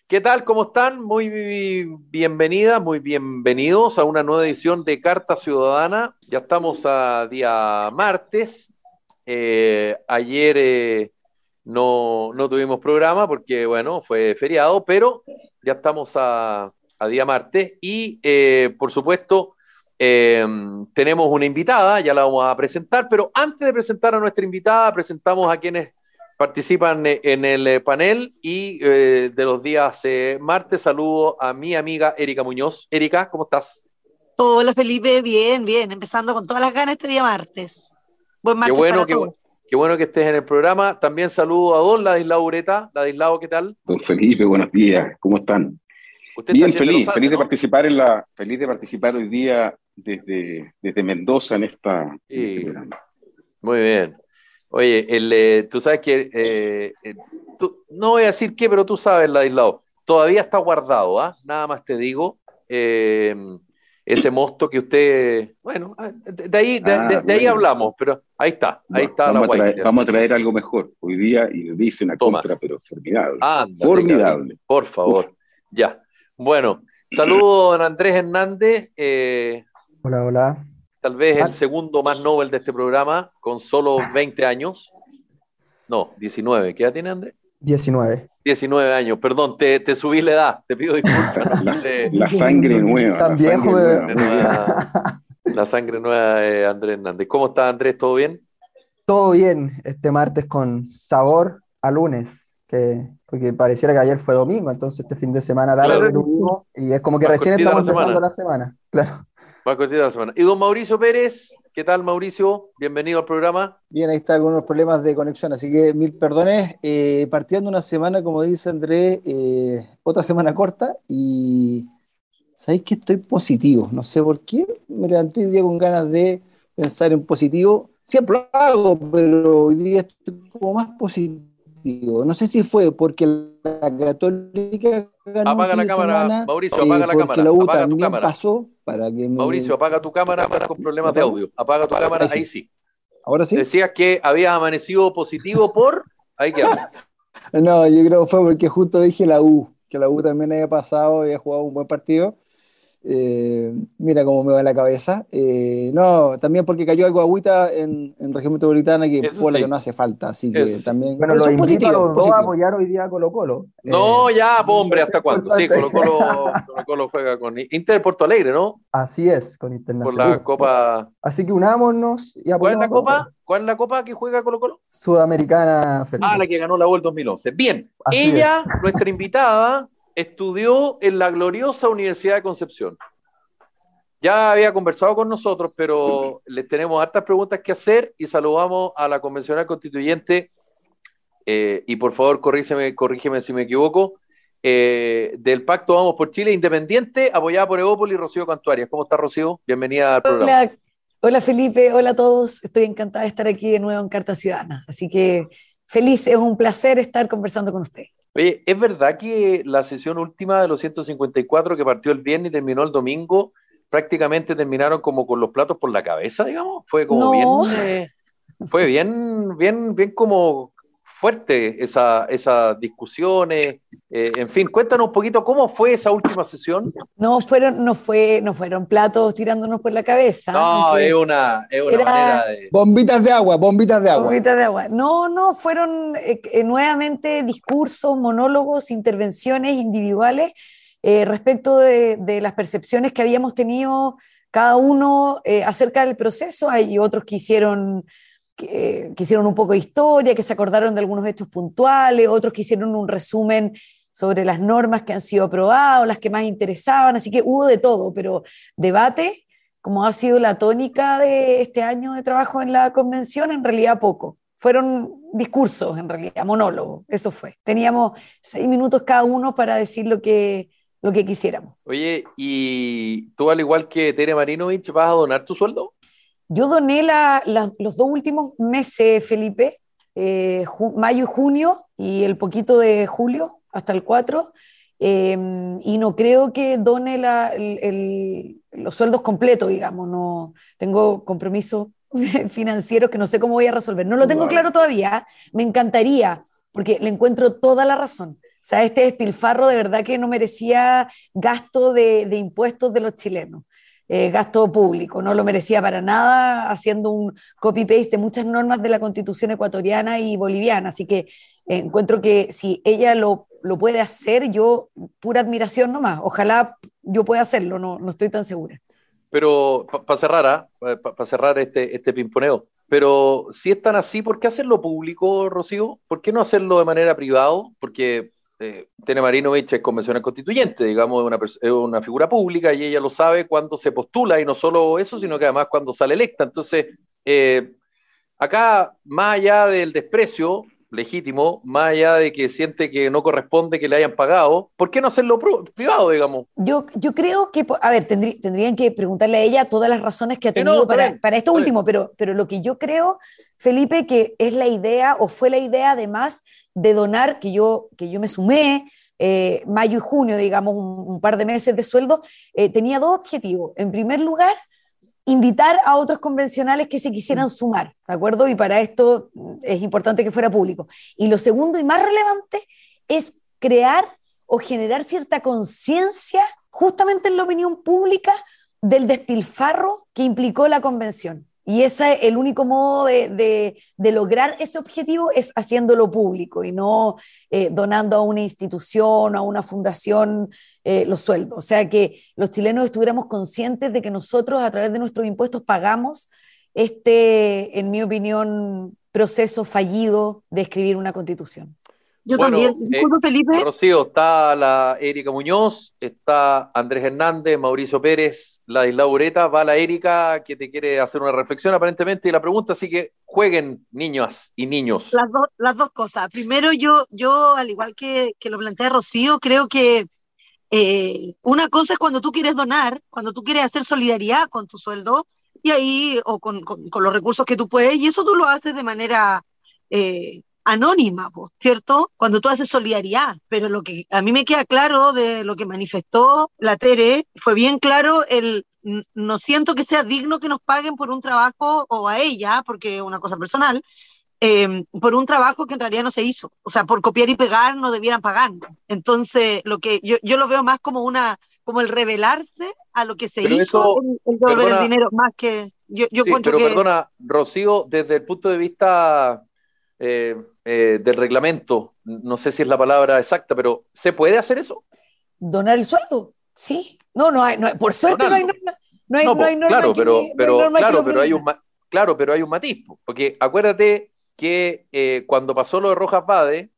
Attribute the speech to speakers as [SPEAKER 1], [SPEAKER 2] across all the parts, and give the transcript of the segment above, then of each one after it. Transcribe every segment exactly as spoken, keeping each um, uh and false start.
[SPEAKER 1] ¿Qué tal? ¿Cómo están? Muy bienvenidas, muy bienvenidos a una nueva edición de Carta Ciudadana. Ya estamos a día martes. Eh, ayer eh, no, no tuvimos programa porque, bueno, fue feriado, pero ya estamos a, a día martes y, eh, por supuesto, eh, tenemos una invitada, ya la vamos a presentar, pero antes de presentar a nuestra invitada, presentamos a quienes participan en el panel y eh, de los días eh, martes saludo a mi amiga Erika Muñoz. Erika, ¿cómo estás?
[SPEAKER 2] Hola Felipe, bien, bien, empezando con todas las ganas este día martes. Buen
[SPEAKER 1] Qué
[SPEAKER 2] martes
[SPEAKER 1] bueno,
[SPEAKER 2] para
[SPEAKER 1] qué,
[SPEAKER 2] todos.
[SPEAKER 1] qué bueno que estés en el programa. También saludo a don Ladislao Ureta. Ladislao, ¿qué tal?
[SPEAKER 3] Don Felipe, buenos días, ¿cómo están?
[SPEAKER 1] Usted está
[SPEAKER 3] Bien,
[SPEAKER 1] haciendo los
[SPEAKER 3] feliz, feliz
[SPEAKER 1] Andes,
[SPEAKER 3] de
[SPEAKER 1] ¿no?
[SPEAKER 3] participar en la, feliz de participar hoy día desde, desde Mendoza en esta en este
[SPEAKER 1] Sí,
[SPEAKER 3] programa.
[SPEAKER 1] muy bien. Oye, el, eh, tú sabes que, eh, eh, tú- no voy a decir qué, pero tú sabes, Ladislao, todavía está guardado, ¿ah? Nada más te digo. eh, ese mosto que usted, bueno, ah, de, de ahí, de,
[SPEAKER 3] Ah,
[SPEAKER 1] de- de ahí
[SPEAKER 3] bueno,
[SPEAKER 1] hablamos, pero ahí está, ahí
[SPEAKER 3] va-
[SPEAKER 1] está la
[SPEAKER 3] vamos a traer,
[SPEAKER 1] White.
[SPEAKER 3] vamos a traer algo mejor. Hoy día y dice una
[SPEAKER 1] Toma,
[SPEAKER 3] contra, pero formidable,
[SPEAKER 1] ándale, cabrón,
[SPEAKER 3] formidable.
[SPEAKER 1] por
[SPEAKER 3] Uf,
[SPEAKER 1] favor. Ya. Bueno, saludo a don Andrés Hernández, eh,
[SPEAKER 4] Hola, hola.
[SPEAKER 1] tal vez el
[SPEAKER 4] Ah,
[SPEAKER 1] segundo más Nobel de este programa, con solo veinte años. No, diecinueve. ¿Qué edad tiene Andrés?
[SPEAKER 4] diecinueve.
[SPEAKER 1] Diecinueve años, perdón, te, te subí la edad, te pido disculpas, no
[SPEAKER 3] la,
[SPEAKER 1] quise
[SPEAKER 3] la sangre nueva, la
[SPEAKER 4] Tan viejo,
[SPEAKER 3] sangre
[SPEAKER 4] me-
[SPEAKER 3] nueva, muy bien.
[SPEAKER 1] nueva- la sangre nueva de Andrés Hernández. ¿Cómo está Andrés? ¿Todo bien?
[SPEAKER 4] todo bien este martes con sabor a lunes, que, porque pareciera que ayer fue domingo, entonces este fin de semana largo que
[SPEAKER 1] Claro,
[SPEAKER 4] tuvimos, y es como que
[SPEAKER 1] más
[SPEAKER 4] recién
[SPEAKER 1] cortita la
[SPEAKER 4] estamos empezando
[SPEAKER 1] semana,
[SPEAKER 4] la semana, claro.
[SPEAKER 1] más cortita la semana. Y don Mauricio Pérez, ¿qué tal Mauricio? Bienvenido al programa.
[SPEAKER 5] Bien, ahí está con unos problemas de conexión, así que mil perdones. Eh, partiendo una semana, como dice Andrés, eh, otra semana corta y sabéis que estoy positivo. No sé por qué, me levanté hoy día con ganas de pensar en positivo. Siempre lo hago, pero hoy día estoy como más positivo. No sé si fue porque la Católica ganó el
[SPEAKER 1] Apaga
[SPEAKER 5] fin
[SPEAKER 1] la
[SPEAKER 5] de
[SPEAKER 1] cámara,
[SPEAKER 5] semana,
[SPEAKER 1] Mauricio,
[SPEAKER 5] eh,
[SPEAKER 1] apaga la
[SPEAKER 5] porque
[SPEAKER 1] cámara,
[SPEAKER 5] la U
[SPEAKER 1] apaga tu
[SPEAKER 5] también
[SPEAKER 1] cámara.
[SPEAKER 5] pasó, para que me...
[SPEAKER 1] Mauricio, apaga tu cámara, estás con
[SPEAKER 5] ¿La
[SPEAKER 1] problemas de
[SPEAKER 5] apago?
[SPEAKER 1] audio. Apaga tu cámara,
[SPEAKER 5] Ahí
[SPEAKER 1] ahí
[SPEAKER 5] sí.
[SPEAKER 1] sí.
[SPEAKER 5] ¿Ahora sí?
[SPEAKER 1] Decías que habías amanecido positivo por... Ahí quedamos.
[SPEAKER 5] No, yo creo que fue porque justo dije la U, que la U también había pasado, había jugado un buen partido. Eh, mira cómo me va la cabeza. Eh, no, también porque cayó algo agüita en, en región metropolitana que
[SPEAKER 1] Eso
[SPEAKER 5] por la que
[SPEAKER 1] sí,
[SPEAKER 5] no hace falta, así
[SPEAKER 1] eso
[SPEAKER 5] que
[SPEAKER 1] sí.
[SPEAKER 5] también.
[SPEAKER 4] Bueno,
[SPEAKER 5] Pero
[SPEAKER 4] los
[SPEAKER 5] eso es
[SPEAKER 4] invito a
[SPEAKER 5] positivo,
[SPEAKER 4] los dos a
[SPEAKER 5] positivo.
[SPEAKER 4] apoyar hoy día a Colo Colo. Eh,
[SPEAKER 1] No, ya, po, hombre,
[SPEAKER 4] es
[SPEAKER 1] ¿hasta cuándo? Sí,
[SPEAKER 4] importante.
[SPEAKER 1] Colo Colo, Colo Colo juega con Inter de Porto Alegre, ¿no?
[SPEAKER 4] Así es, con
[SPEAKER 1] Por
[SPEAKER 4] Internacional.
[SPEAKER 1] la Copa.
[SPEAKER 4] Así que unámonos y
[SPEAKER 1] ¿Cuál es
[SPEAKER 4] apoyemos
[SPEAKER 1] la
[SPEAKER 4] a Colo
[SPEAKER 1] Copa?
[SPEAKER 4] Colo.
[SPEAKER 1] ¿Cuál es la Copa que juega Colo Colo?
[SPEAKER 4] Sudamericana,
[SPEAKER 1] Ah,
[SPEAKER 4] Felipe.
[SPEAKER 1] la que ganó la U el dos mil once. Bien,
[SPEAKER 4] Así es.
[SPEAKER 1] ella, nuestra invitada, estudió en la gloriosa Universidad de Concepción. Ya había conversado con nosotros, pero les tenemos hartas preguntas que hacer y saludamos a la convencional constituyente, eh, y por favor corrígeme, corrígeme si me equivoco, eh, del Pacto Vamos por Chile, independiente, apoyada por Evópolis, Rocío Cantuarias. ¿Cómo está, Rocío? Bienvenida al programa.
[SPEAKER 6] Hola, hola Felipe, hola a todos. Estoy encantada de estar aquí de nuevo en Carta Ciudadana. Así que feliz, es un placer estar conversando con usted.
[SPEAKER 1] Oye, ¿es verdad que la sesión última de los ciento cincuenta y cuatro que partió el viernes y terminó el domingo, prácticamente terminaron como con los platos por la cabeza, digamos? Fue como bien,
[SPEAKER 6] No,
[SPEAKER 1] eh, fue bien, bien, bien como fuerte esa, esas discusiones. Eh, en fin, cuéntanos un poquito cómo fue esa última sesión.
[SPEAKER 6] no fueron, no fue, no fueron platos tirándonos por la cabeza,
[SPEAKER 1] No, es
[SPEAKER 6] aunque
[SPEAKER 1] una, es una manera
[SPEAKER 6] era
[SPEAKER 1] de...
[SPEAKER 5] Bombitas de agua, bombitas de agua.
[SPEAKER 6] bombita de agua. No, no, fueron eh, eh, nuevamente discursos, monólogos, intervenciones individuales eh, respecto de, de las percepciones que habíamos tenido cada uno eh, acerca del proceso. Hay otros que hicieron, que, que hicieron un poco de historia, que se acordaron de algunos hechos puntuales, otros que hicieron un resumen sobre las normas que han sido aprobadas, las que más interesaban, así que hubo de todo, pero debate, como ha sido la tónica de este año de trabajo en la convención, en realidad poco. Fueron discursos, en realidad, monólogos, eso fue. Teníamos seis minutos cada uno para decir lo que, lo que quisiéramos.
[SPEAKER 1] Oye, y tú al igual que Tere Marinovich, ¿vas a donar tu sueldo?
[SPEAKER 6] Yo doné la, la, los dos últimos meses, Felipe, eh, ju- mayo y junio, y el poquito de julio, hasta el cuatro, eh, y no creo que done la, el, el, los sueldos completos, digamos, no tengo compromisos financieros que no sé cómo voy a resolver. No lo tengo
[SPEAKER 3] Wow.
[SPEAKER 6] claro todavía, me encantaría, porque le encuentro toda la razón. sea, este despilfarro de verdad que no merecía gasto de, de impuestos de los chilenos. Eh, gasto público, no lo merecía para nada, haciendo un copy-paste de muchas normas de la Constitución ecuatoriana y boliviana, así que eh, encuentro que si ella lo, lo puede hacer, yo, pura admiración nomás, ojalá yo pueda hacerlo, no, no estoy tan segura.
[SPEAKER 1] Pero, para pa cerrar, ¿eh? para pa cerrar este, este pimponeo, pero si es tan así, ¿por qué hacerlo público, Rocío? ¿Por qué no hacerlo de manera privada? Porque Eh, Tene Marinovich es convencional constituyente, digamos, es una, es una figura pública y ella lo sabe cuando se postula, y no solo eso, sino que además cuando sale electa. Entonces, eh, acá, más allá del desprecio legítimo, más allá de que siente que no corresponde que le hayan pagado, ¿por qué no hacerlo privado, digamos?
[SPEAKER 6] Yo, yo creo que, a ver, tendrí, tendrían que preguntarle a ella todas las razones que ha tenido no, para, para esto último, pero, pero lo que yo creo, Felipe, que es la idea, o fue la idea además de donar, que yo, que yo me sumé, eh, mayo y junio, digamos, un, un par de meses de sueldo, eh, tenía dos objetivos. En primer lugar, invitar a otros convencionales que se quisieran sumar, ¿de acuerdo? Y para esto es importante que fuera público. Y lo segundo y más relevante es crear o generar cierta conciencia justamente en la opinión pública del despilfarro que implicó la convención. Y ese es el único modo de, de, de lograr ese objetivo, es haciéndolo público y no eh, donando a una institución, a una fundación eh, los sueldos. O sea, que los chilenos estuviéramos conscientes de que nosotros a través de nuestros impuestos pagamos este, en mi opinión, proceso fallido de escribir una constitución.
[SPEAKER 2] Yo
[SPEAKER 1] bueno,
[SPEAKER 2] también, disculpe,
[SPEAKER 1] eh,
[SPEAKER 2] Felipe.
[SPEAKER 1] Rocío, está la Erika Muñoz, está Andrés Hernández, Mauricio Pérez, Ladislao Ureta, va la Erika que te quiere hacer una reflexión aparentemente y la pregunta, así que jueguen niñas y niños.
[SPEAKER 2] Las, do, las dos cosas. Primero, yo, yo al igual que, que lo plantea Rocío, creo que eh, una cosa es cuando tú quieres donar, cuando tú quieres hacer solidaridad con tu sueldo, y ahí, o con, con, con los recursos que tú puedes, y eso tú lo haces de manera eh, anónima, ¿cierto? Cuando tú haces solidaridad, pero lo que a mí me queda claro de lo que manifestó la Tere, fue bien claro el, no siento que sea digno que nos paguen por un trabajo, o a ella, porque es una cosa personal, eh, por un trabajo que en realidad no se hizo, o sea, por copiar y pegar no debieran pagarnos. Entonces, lo que yo, yo lo veo más como una, como el rebelarse a lo que se
[SPEAKER 1] pero
[SPEAKER 2] hizo,
[SPEAKER 1] eso,
[SPEAKER 2] el, el devolver
[SPEAKER 1] perdona,
[SPEAKER 2] el dinero, más que, yo, yo
[SPEAKER 1] sí,
[SPEAKER 2] encuentro
[SPEAKER 1] pero
[SPEAKER 2] que...
[SPEAKER 1] perdona, Rocío, desde el punto de vista eh, eh, del reglamento, no sé si es la palabra exacta, pero ¿se puede hacer eso?
[SPEAKER 6] ¿Donar el sueldo? Sí. No, no hay, no hay, por suerte
[SPEAKER 1] Donarlo.
[SPEAKER 6] no hay norma. No hay,
[SPEAKER 1] no,
[SPEAKER 6] no hay norma
[SPEAKER 1] claro,
[SPEAKER 6] que
[SPEAKER 1] pero,
[SPEAKER 6] me,
[SPEAKER 1] pero,
[SPEAKER 6] no hay norma
[SPEAKER 1] claro,
[SPEAKER 6] que
[SPEAKER 1] pero hay un, claro, pero hay un matiz, porque acuérdate que eh, cuando pasó lo de Rojas Vade,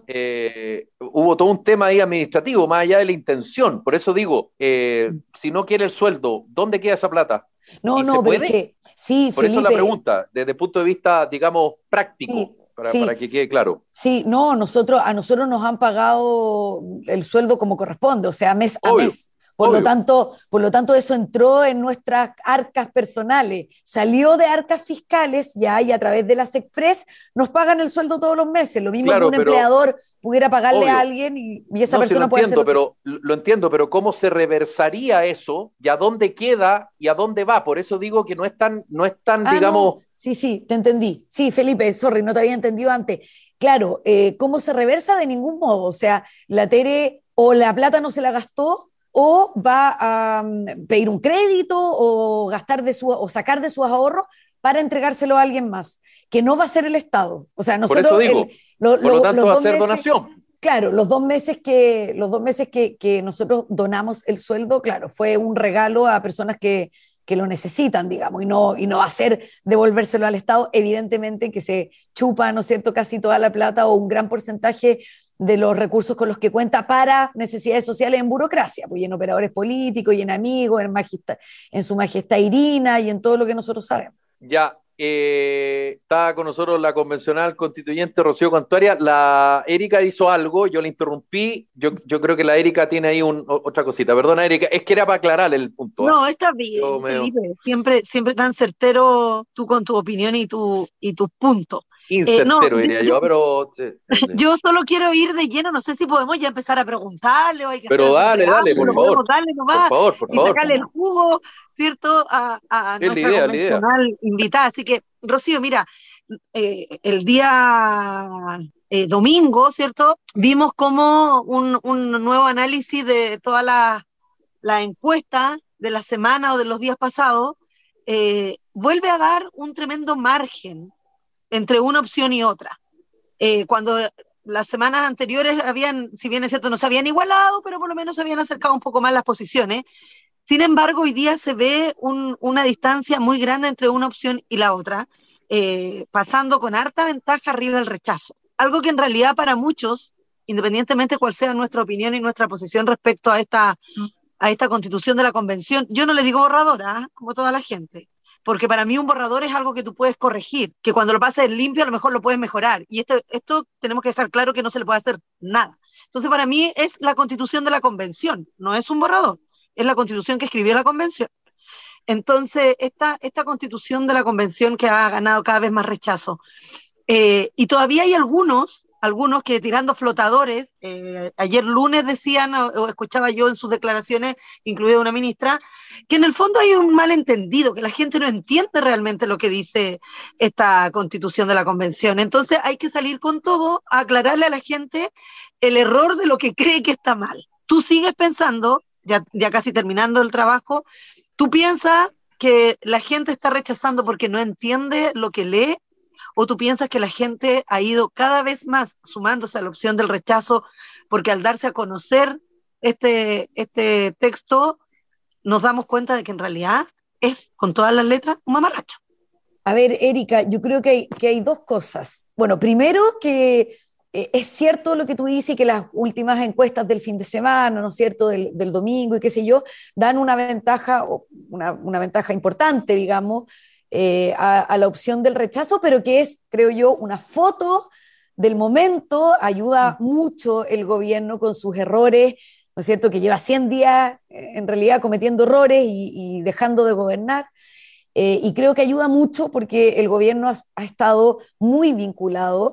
[SPEAKER 1] eh, hubo todo un tema ahí administrativo, más allá de la intención. Por eso digo, eh, si no quiere el sueldo, ¿dónde queda esa plata?
[SPEAKER 6] No,
[SPEAKER 1] ¿Y
[SPEAKER 6] no,
[SPEAKER 1] se
[SPEAKER 6] pero
[SPEAKER 1] puede?
[SPEAKER 6] es que, sí,
[SPEAKER 1] Por
[SPEAKER 6] Felipe,
[SPEAKER 1] eso la pregunta, desde el punto de vista, digamos, práctico,
[SPEAKER 6] sí,
[SPEAKER 1] para,
[SPEAKER 6] sí.
[SPEAKER 1] para que quede claro.
[SPEAKER 6] Sí, no, nosotros, a nosotros nos han pagado el sueldo como corresponde, o sea, mes a
[SPEAKER 1] Obvio.
[SPEAKER 6] mes. Por
[SPEAKER 1] Obvio.
[SPEAKER 6] lo tanto, por lo tanto, eso entró en nuestras arcas personales, salió de arcas fiscales ya, y a través de las Express nos pagan el sueldo todos los meses. Lo mismo
[SPEAKER 1] Claro,
[SPEAKER 6] que un
[SPEAKER 1] pero,
[SPEAKER 6] empleador pudiera pagarle
[SPEAKER 1] obvio.
[SPEAKER 6] a alguien y, y esa
[SPEAKER 1] no,
[SPEAKER 6] persona
[SPEAKER 1] sí, lo
[SPEAKER 6] puede
[SPEAKER 1] entiendo,
[SPEAKER 6] hacer.
[SPEAKER 1] pero lo entiendo, pero ¿cómo se reversaría eso? ¿Y a dónde queda y a dónde va? Por eso digo que no es tan, no es tan,
[SPEAKER 6] Ah,
[SPEAKER 1] digamos.
[SPEAKER 6] no. Sí, sí, te entendí. Sí, Felipe, sorry, no te había entendido antes. Claro, eh, ¿cómo se reversa? De ningún modo. O sea, la Tere o la plata no se la gastó, o va a um, pedir un crédito o gastar de su, o sacar de sus ahorros para entregárselo a alguien más, que no va a ser el Estado. O sea, nosotros...
[SPEAKER 1] Por eso digo,
[SPEAKER 6] el, lo,
[SPEAKER 1] por lo,
[SPEAKER 6] lo
[SPEAKER 1] tanto
[SPEAKER 6] los
[SPEAKER 1] va a
[SPEAKER 6] dos
[SPEAKER 1] ser
[SPEAKER 6] meses,
[SPEAKER 1] donación.
[SPEAKER 6] Claro, los dos meses, que, los dos meses que, que nosotros donamos el sueldo, claro, fue un regalo a personas que, que lo necesitan, digamos, y no, y no va a ser devolvérselo al Estado, evidentemente que se chupa, ¿no es cierto?, casi toda la plata o un gran porcentaje de los recursos con los que cuenta para necesidades sociales en burocracia, pues, y en operadores políticos, y en amigos, en, majestad, en su majestad Irina, y en todo lo que nosotros sabemos.
[SPEAKER 1] Ya, eh, está con nosotros la convencional constituyente Rocío Contuaria. La Erika hizo algo, yo la interrumpí, yo, yo creo que la Erika tiene ahí un, otra cosita. Perdona, Erika, es que era para aclarar el punto.
[SPEAKER 2] No,
[SPEAKER 1] ¿eh?
[SPEAKER 2] está bien,
[SPEAKER 1] Yo me-
[SPEAKER 2] Felipe, siempre, siempre tan certero tú con tu opinión y, tu, y tus puntos.
[SPEAKER 1] Incertero,
[SPEAKER 2] Eh, no,
[SPEAKER 1] diría
[SPEAKER 2] yo-
[SPEAKER 1] yo, pero... sí, sí, sí.
[SPEAKER 2] Yo solo quiero ir de lleno, no sé si podemos ya empezar a preguntarle o hay que
[SPEAKER 1] Pero
[SPEAKER 2] hacer algún
[SPEAKER 1] dale, dale, por
[SPEAKER 2] preámbulo,
[SPEAKER 1] favor.
[SPEAKER 2] podemos darle
[SPEAKER 1] Por
[SPEAKER 2] nomás
[SPEAKER 1] favor, por
[SPEAKER 2] y
[SPEAKER 1] favor.
[SPEAKER 2] sacarle el jugo, ¿cierto?, a, a
[SPEAKER 1] Es la
[SPEAKER 2] nuestra
[SPEAKER 1] idea, es la idea.
[SPEAKER 2] convencional invitada. Así que, Rocío, mira, eh, el día eh, domingo, ¿cierto? Vimos como un, un nuevo análisis de todas las la encuestas de la semana o de los días pasados, eh, vuelve a dar un tremendo margen entre una opción y otra. Eh, cuando las semanas anteriores habían, si bien es cierto, no se habían igualado, pero por lo menos se habían acercado un poco más las posiciones. Sin embargo, hoy día se ve un, una distancia muy grande entre una opción y la otra, eh, pasando con harta ventaja arriba del rechazo. Algo que en realidad para muchos, independientemente de cuál sea nuestra opinión y nuestra posición respecto a esta, a esta constitución de la convención, yo no le digo borradora, ¿eh? Como toda la gente, porque para mí un borrador es algo que tú puedes corregir, que cuando lo pases limpio a lo mejor lo puedes mejorar, y esto, esto tenemos que dejar claro que no se le puede hacer nada. Entonces para mí es la constitución de la convención, no es un borrador, es la constitución que escribió la convención. Entonces esta, esta constitución de la convención que ha ganado cada vez más rechazo, eh, y todavía hay algunos, algunos que tirando flotadores, eh, ayer lunes decían, o, o escuchaba yo en sus declaraciones, incluida una ministra, que en el fondo hay un malentendido, que la gente no entiende realmente lo que dice esta constitución de la convención. Entonces hay que salir con todo a aclararle a la gente el error de lo que cree que está mal. Tú sigues pensando, ya, ya casi terminando el trabajo, tú piensas que la gente está rechazando porque no entiende lo que lee, o tú piensas que la gente ha ido cada vez más sumándose a la opción del rechazo porque al darse a conocer este, este texto nos damos cuenta de que en realidad es, con todas las letras, un mamarracho.
[SPEAKER 6] A ver, Erika, yo creo que hay, que hay dos cosas. Bueno, primero que eh, es cierto lo que tú dices, que las últimas encuestas del fin de semana, ¿no es cierto?, del, del domingo y qué sé yo, dan una ventaja, una, una ventaja importante, digamos, eh, a, a la opción del rechazo, pero que es, creo yo, una foto del momento. Ayuda mucho el gobierno con sus errores, ¿no es cierto?, que lleva cien días en realidad cometiendo errores y, y dejando de gobernar. Eh, y creo que ayuda mucho porque el gobierno ha, ha estado muy vinculado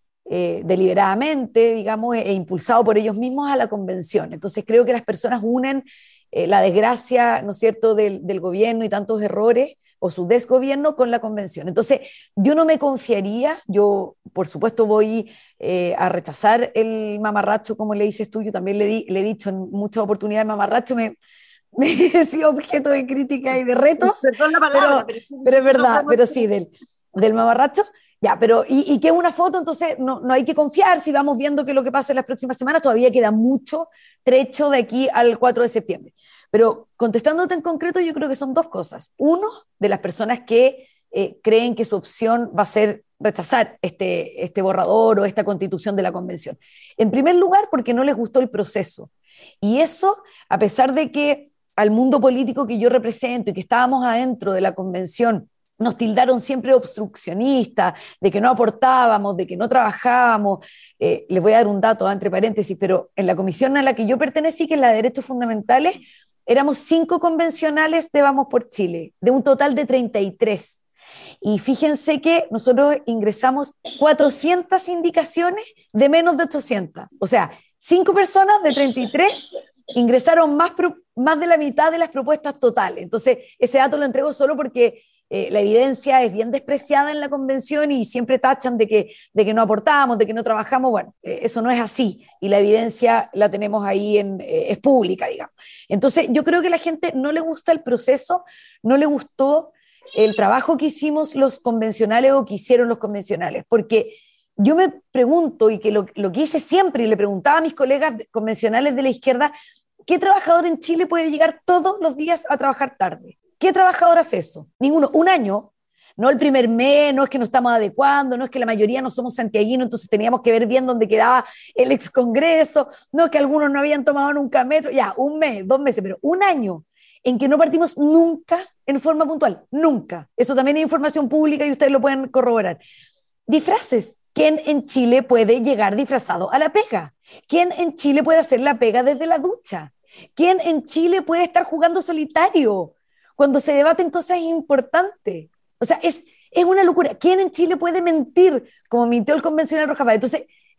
[SPEAKER 6] eh, deliberadamente, digamos, e, e impulsado por ellos mismos a la convención. Entonces creo que las personas unen eh, la desgracia, ¿no es cierto?, del, del gobierno y tantos errores o su desgobierno con la convención. Entonces yo no me confiaría, yo por supuesto voy eh, a rechazar el mamarracho, como le dices tú, yo también le, di, le he dicho en muchas oportunidades mamarracho, me, me he sido objeto de crítica y de retos,
[SPEAKER 2] Perdón la palabra,
[SPEAKER 6] pero,
[SPEAKER 2] pero,
[SPEAKER 6] pero es verdad, pero sí, del, del mamarracho. Ya, pero y, y que es una foto, entonces no, no hay que confiar si vamos viendo que lo que pasa en las próximas semanas, todavía queda mucho trecho de aquí al cuatro de septiembre. Pero contestándote en concreto, yo creo que son dos cosas. Uno, de las personas que eh, creen que su opción va a ser rechazar este, este borrador o esta constitución de la convención. En primer lugar, porque no les gustó el proceso. Y eso, a pesar de que al mundo político que yo represento y que estábamos adentro de la convención, nos tildaron siempre obstruccionistas, de que no aportábamos, de que no trabajábamos. Eh, les voy a dar un dato entre paréntesis, pero en la comisión a la que yo pertenecí, que es la de Derechos Fundamentales, éramos cinco convencionales de Vamos por Chile, de un total de treinta y tres. Y fíjense que nosotros ingresamos cuatrocientas indicaciones de menos de ochocientas. O sea, cinco personas de treinta y tres ingresaron más, más de la mitad de las propuestas totales. Entonces, ese dato lo entrego solo porque Eh, la evidencia es bien despreciada en la convención y siempre tachan de que, de que no aportamos, de que no trabajamos. Bueno, eh, eso no es así y la evidencia la tenemos ahí, en, eh, es pública, digamos. Entonces yo creo que a la gente no le gusta el proceso, no le gustó el trabajo que hicimos los convencionales o que hicieron los convencionales, porque yo me pregunto, y que lo, lo que hice siempre y le preguntaba a mis colegas convencionales de la izquierda, ¿qué trabajador en Chile puede llegar todos los días a trabajar tarde? ¿Qué trabajador hace eso? Ninguno. Un año, no el primer mes, no es que nos estamos adecuando, no es que la mayoría no somos santiaguinos, entonces teníamos que ver bien dónde quedaba el ex congreso, no es que algunos no habían tomado nunca metro, ya, un mes, dos meses, pero un año en que no partimos nunca en forma puntual, nunca. Eso también es información pública y ustedes lo pueden corroborar. Disfraces. ¿Quién en Chile puede llegar disfrazado a la pega? ¿Quién en Chile puede hacer la pega desde la ducha? ¿Quién en Chile puede estar jugando solitario cuando se debaten cosas importantes? O sea, es, es una locura. ¿Quién en Chile puede mentir como mintió el convencional Rojas Vázquez? Entonces,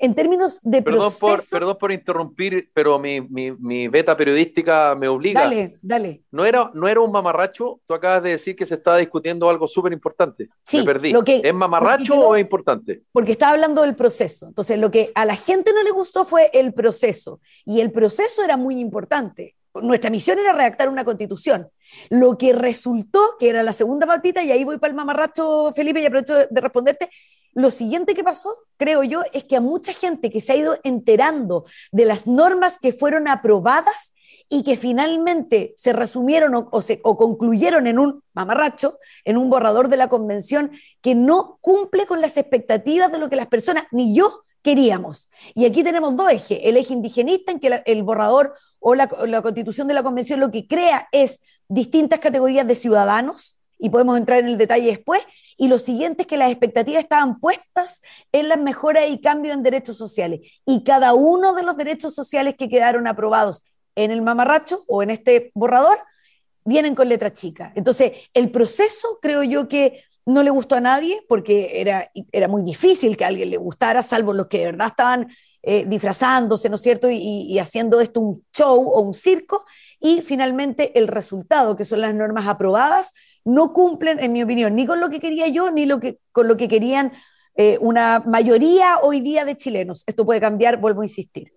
[SPEAKER 6] en términos de
[SPEAKER 1] Perdón por,
[SPEAKER 6] proceso...
[SPEAKER 1] perdón por interrumpir, pero mi, mi, mi beta periodística me obliga.
[SPEAKER 6] Dale, dale.
[SPEAKER 1] No era, no era un mamarracho, tú acabas de decir que se estaba discutiendo algo súper importante.
[SPEAKER 6] Sí,
[SPEAKER 1] me perdí.
[SPEAKER 6] lo que-
[SPEAKER 1] ¿Es mamarracho
[SPEAKER 6] lo que quedó-
[SPEAKER 1] o es importante?
[SPEAKER 6] Porque estaba hablando del proceso. Entonces, lo que a la gente no le gustó fue el proceso. Y el proceso era muy importante. Nuestra misión era redactar una constitución. Lo que resultó, que era la segunda patita, y ahí voy para el mamarracho, Felipe, y aprovecho de responderte. Lo siguiente que pasó, creo yo, es que a mucha gente que se ha ido enterando de las normas que fueron aprobadas y que finalmente se resumieron o, o, se, o concluyeron en un mamarracho, en un borrador de la convención que no cumple con las expectativas de lo que las personas, ni yo, queríamos. Y aquí tenemos dos ejes, el eje indigenista, en que la, el borrador o la, la constitución de la convención lo que crea es distintas categorías de ciudadanos, y podemos entrar en el detalle después, y lo siguiente es que las expectativas estaban puestas en las mejoras y cambios en derechos sociales, y cada uno de los derechos sociales que quedaron aprobados en el mamarracho o en este borrador vienen con letra chica. Entonces, el proceso creo yo que no le gustó a nadie, porque era, era muy difícil que a alguien le gustara, salvo los que de verdad estaban eh, disfrazándose, ¿no es cierto?, y, y haciendo esto un show o un circo, y finalmente el resultado, que son las normas aprobadas, no cumplen, en mi opinión, ni con lo que quería yo, ni lo que, con lo que querían eh, una mayoría hoy día de chilenos. Esto puede cambiar, vuelvo a insistir.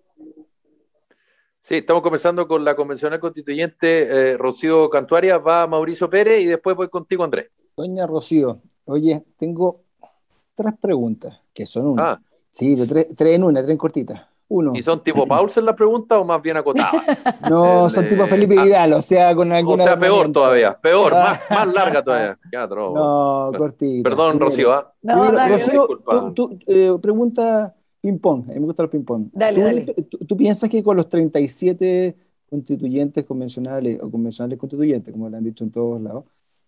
[SPEAKER 1] Sí, estamos comenzando con la convencional constituyente. eh, Rocío Cantuarias, va Mauricio Pérez y después voy contigo, Andrés.
[SPEAKER 5] Doña Rocío, oye, tengo tres preguntas, que son una.
[SPEAKER 1] Ah,
[SPEAKER 5] Sí, pero tres, tres en una, tres en cortita. Uno.
[SPEAKER 1] ¿y son tipo Paulsen las preguntas o más bien acotadas?
[SPEAKER 5] No,
[SPEAKER 1] El,
[SPEAKER 5] son
[SPEAKER 1] eh,
[SPEAKER 5] tipo Felipe
[SPEAKER 1] ah,
[SPEAKER 5] Vidal, o sea, con
[SPEAKER 1] O
[SPEAKER 5] alguna.
[SPEAKER 1] sea, peor
[SPEAKER 5] armamento.
[SPEAKER 1] todavía, peor,
[SPEAKER 5] Ah.
[SPEAKER 1] más, más larga todavía. Qué atroz.
[SPEAKER 5] No,
[SPEAKER 1] Bueno,
[SPEAKER 5] cortita.
[SPEAKER 1] Perdón,
[SPEAKER 5] Primero.
[SPEAKER 1] Rocío. ¿ah?
[SPEAKER 6] No,
[SPEAKER 5] Primero,
[SPEAKER 6] dale,
[SPEAKER 5] Rocío,
[SPEAKER 1] disculpa.
[SPEAKER 5] tú, tú, eh, pregunta ping-pong, a mí me gusta el ping-pong.
[SPEAKER 6] Dale,
[SPEAKER 5] ¿Tú,
[SPEAKER 6] dale.
[SPEAKER 5] tú- tú piensas que con los treinta y siete constituyentes convencionales o convencionales constituyentes, como le han dicho en todos lados,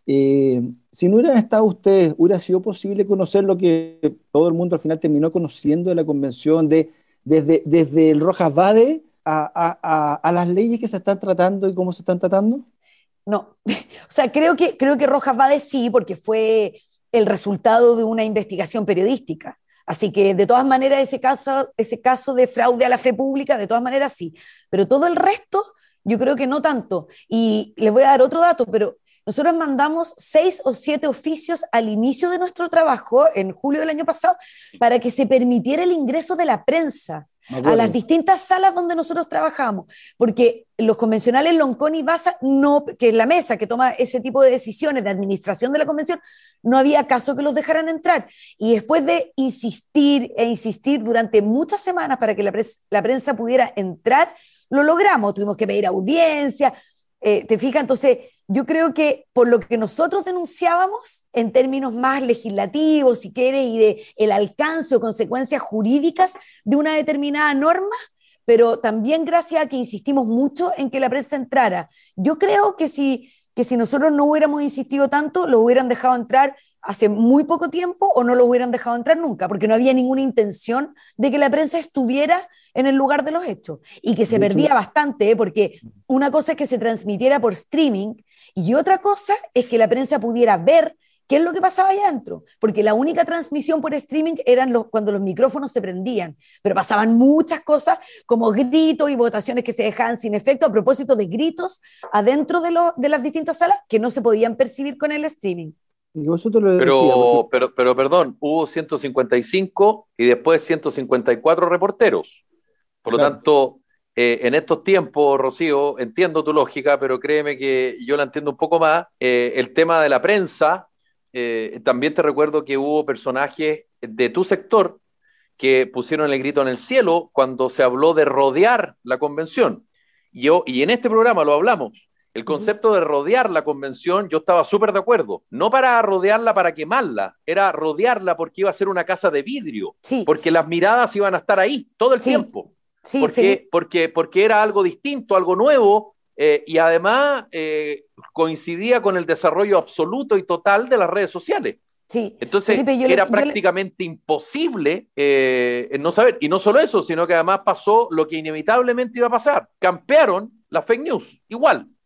[SPEAKER 5] eh, si no hubieran estado ustedes, hubiera sido posible conocer lo que todo el mundo al final terminó conociendo de la convención, de, desde, desde el Rojas Vade a, a, a, a las leyes que se están tratando y cómo se están tratando?
[SPEAKER 6] No, o sea, creo que, creo que Rojas Vade sí, porque fue el resultado de una investigación periodística. Así que, de todas maneras, ese caso, ese caso de fraude a la fe pública, de todas maneras sí. Pero todo el resto, yo creo que no tanto. Y les voy a dar otro dato, pero nosotros mandamos seis o siete oficios al inicio de nuestro trabajo, en julio del año pasado, para que se permitiera el ingreso de la prensa
[SPEAKER 5] Me
[SPEAKER 6] a
[SPEAKER 5] acuerdo.
[SPEAKER 6] las distintas salas donde nosotros trabajamos, porque los convencionales Loncón y Baza, no, que es la mesa que toma ese tipo de decisiones de administración de la convención, no había caso que los dejaran entrar. Y después de insistir e insistir durante muchas semanas para que la, pres- la prensa pudiera entrar, lo logramos. Tuvimos que pedir audiencia, eh, ¿te fijas? Entonces, yo creo que por lo que nosotros denunciábamos en términos más legislativos, si quieres, y de el alcance o consecuencias jurídicas de una determinada norma, pero también gracias a que insistimos mucho en que la prensa entrara. Yo creo que si, que si nosotros no hubiéramos insistido tanto, lo hubieran dejado entrar hace muy poco tiempo o no lo hubieran dejado entrar nunca, porque no había ninguna intención de que la prensa estuviera en el lugar de los hechos, y que se
[SPEAKER 5] De hecho,
[SPEAKER 6] perdía bastante, ¿eh? Porque una cosa es que se transmitiera por streaming y otra cosa es que la prensa pudiera ver qué es lo que pasaba allá adentro, porque la única transmisión por streaming eran los, cuando los micrófonos se prendían, pero pasaban muchas cosas como gritos y votaciones que se dejaban sin efecto a propósito de gritos adentro de, lo, de las distintas salas que no se podían percibir con el streaming.
[SPEAKER 5] Y vosotros lo decía,
[SPEAKER 1] Pero, pero, pero, perdón, hubo ciento cincuenta y cinco y después ciento cincuenta y cuatro reporteros. Por lo
[SPEAKER 5] Claro.
[SPEAKER 1] tanto, eh, en estos tiempos, Rocío, entiendo tu lógica, pero créeme que yo la entiendo un poco más. Eh, el tema de la prensa, eh, también te recuerdo que hubo personajes de tu sector que pusieron el grito en el cielo cuando se habló de rodear la convención. Y, yo, y en este programa lo hablamos. El concepto de rodear la convención, yo estaba súper de acuerdo. No para rodearla para quemarla, era rodearla porque iba a ser una casa de vidrio,
[SPEAKER 6] Sí,
[SPEAKER 1] porque las miradas iban a estar ahí todo el
[SPEAKER 6] Sí,
[SPEAKER 1] tiempo,
[SPEAKER 6] sí,
[SPEAKER 1] porque,
[SPEAKER 6] Felipe.
[SPEAKER 1] porque, porque era algo distinto, algo nuevo, eh, y además eh, coincidía con el desarrollo absoluto y total de las redes sociales.
[SPEAKER 6] Sí.
[SPEAKER 1] Entonces
[SPEAKER 6] Felipe, yo le-
[SPEAKER 1] era
[SPEAKER 6] yo le-
[SPEAKER 1] prácticamente imposible eh, no saber, y no solo eso, sino que además pasó lo que inevitablemente iba a pasar. Campearon las fake news, igual.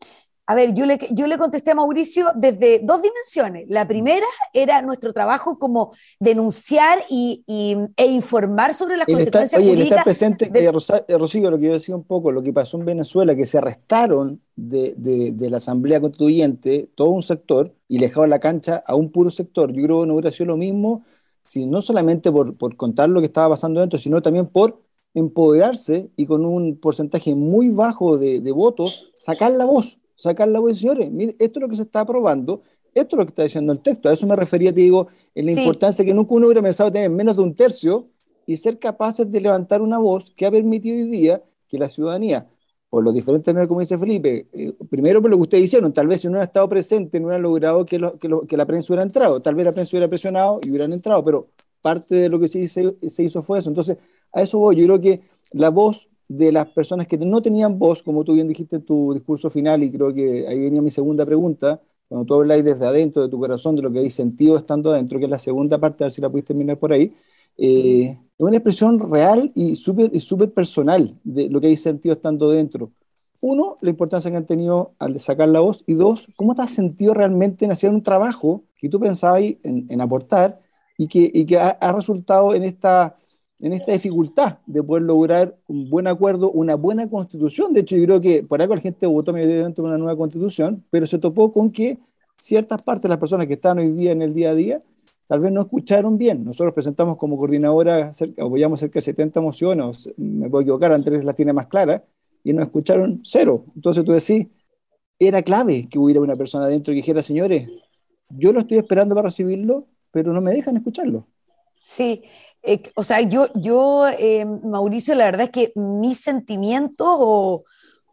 [SPEAKER 6] A ver, yo le, yo le contesté a Mauricio desde dos dimensiones. La primera era nuestro trabajo como denunciar y, y, e informar sobre las
[SPEAKER 5] Él está,
[SPEAKER 6] consecuencias
[SPEAKER 5] oye, él
[SPEAKER 6] jurídicas.
[SPEAKER 5] está presente,
[SPEAKER 6] de...
[SPEAKER 5] eh, Rosa, eh, Rocío, lo que yo decía un poco, lo que pasó en Venezuela, que se arrestaron de, de, de la Asamblea Constituyente todo un sector y le dejaron la cancha a un puro sector. Yo creo que no hubiera sido lo mismo, si no solamente por, por contar lo que estaba pasando dentro, sino también por empoderarse y con un porcentaje muy bajo de, de votos, sacar la voz. sacar la voz, señores, mire, esto es lo que se está aprobando, esto es lo que está diciendo el texto. A eso me refería, te digo, en la
[SPEAKER 6] Sí.
[SPEAKER 5] importancia que nunca uno hubiera pensado tener menos de un tercio y ser capaces de levantar una voz que ha permitido hoy día que la ciudadanía, por los diferentes medios, como dice Felipe, eh, primero por lo que ustedes hicieron, tal vez si no hubiera estado presente, no hubiera logrado que, lo, que, lo, que la prensa hubiera entrado, tal vez la prensa hubiera presionado y hubieran entrado, pero parte de lo que se hizo, se hizo fue eso. Entonces, a eso voy. Yo creo que la voz de las personas que no tenían voz, como tú bien dijiste en tu discurso final, y creo que ahí venía mi segunda pregunta, cuando tú habláis desde adentro, de tu corazón, de lo que habéis sentido estando adentro, que es la segunda parte, a ver si la pudiste terminar por ahí, eh, es una expresión real y súper y súper personal de lo que habéis sentido estando dentro. Uno, la importancia que han tenido al sacar la voz, y dos, cómo te has sentido realmente en hacer un trabajo que tú pensabas en, en aportar y que, y que ha, ha resultado en esta... en esta dificultad de poder lograr un buen acuerdo, una buena constitución. De hecho, yo creo que por algo la gente votó mediante una nueva constitución, pero se topó con que ciertas partes de las personas que están hoy día en el día a día, tal vez no escucharon bien. Nosotros presentamos como coordinadora, cerca, apoyamos cerca de setenta mociones, me puedo equivocar, Andrés las tiene más claras, y nos escucharon cero. Entonces tú decís, era clave que hubiera una persona adentro que dijera, señores, yo lo estoy esperando para recibirlo, pero no me dejan escucharlo.
[SPEAKER 6] Sí, eh, o sea, yo, yo eh, Mauricio, la verdad es que mis sentimientos o,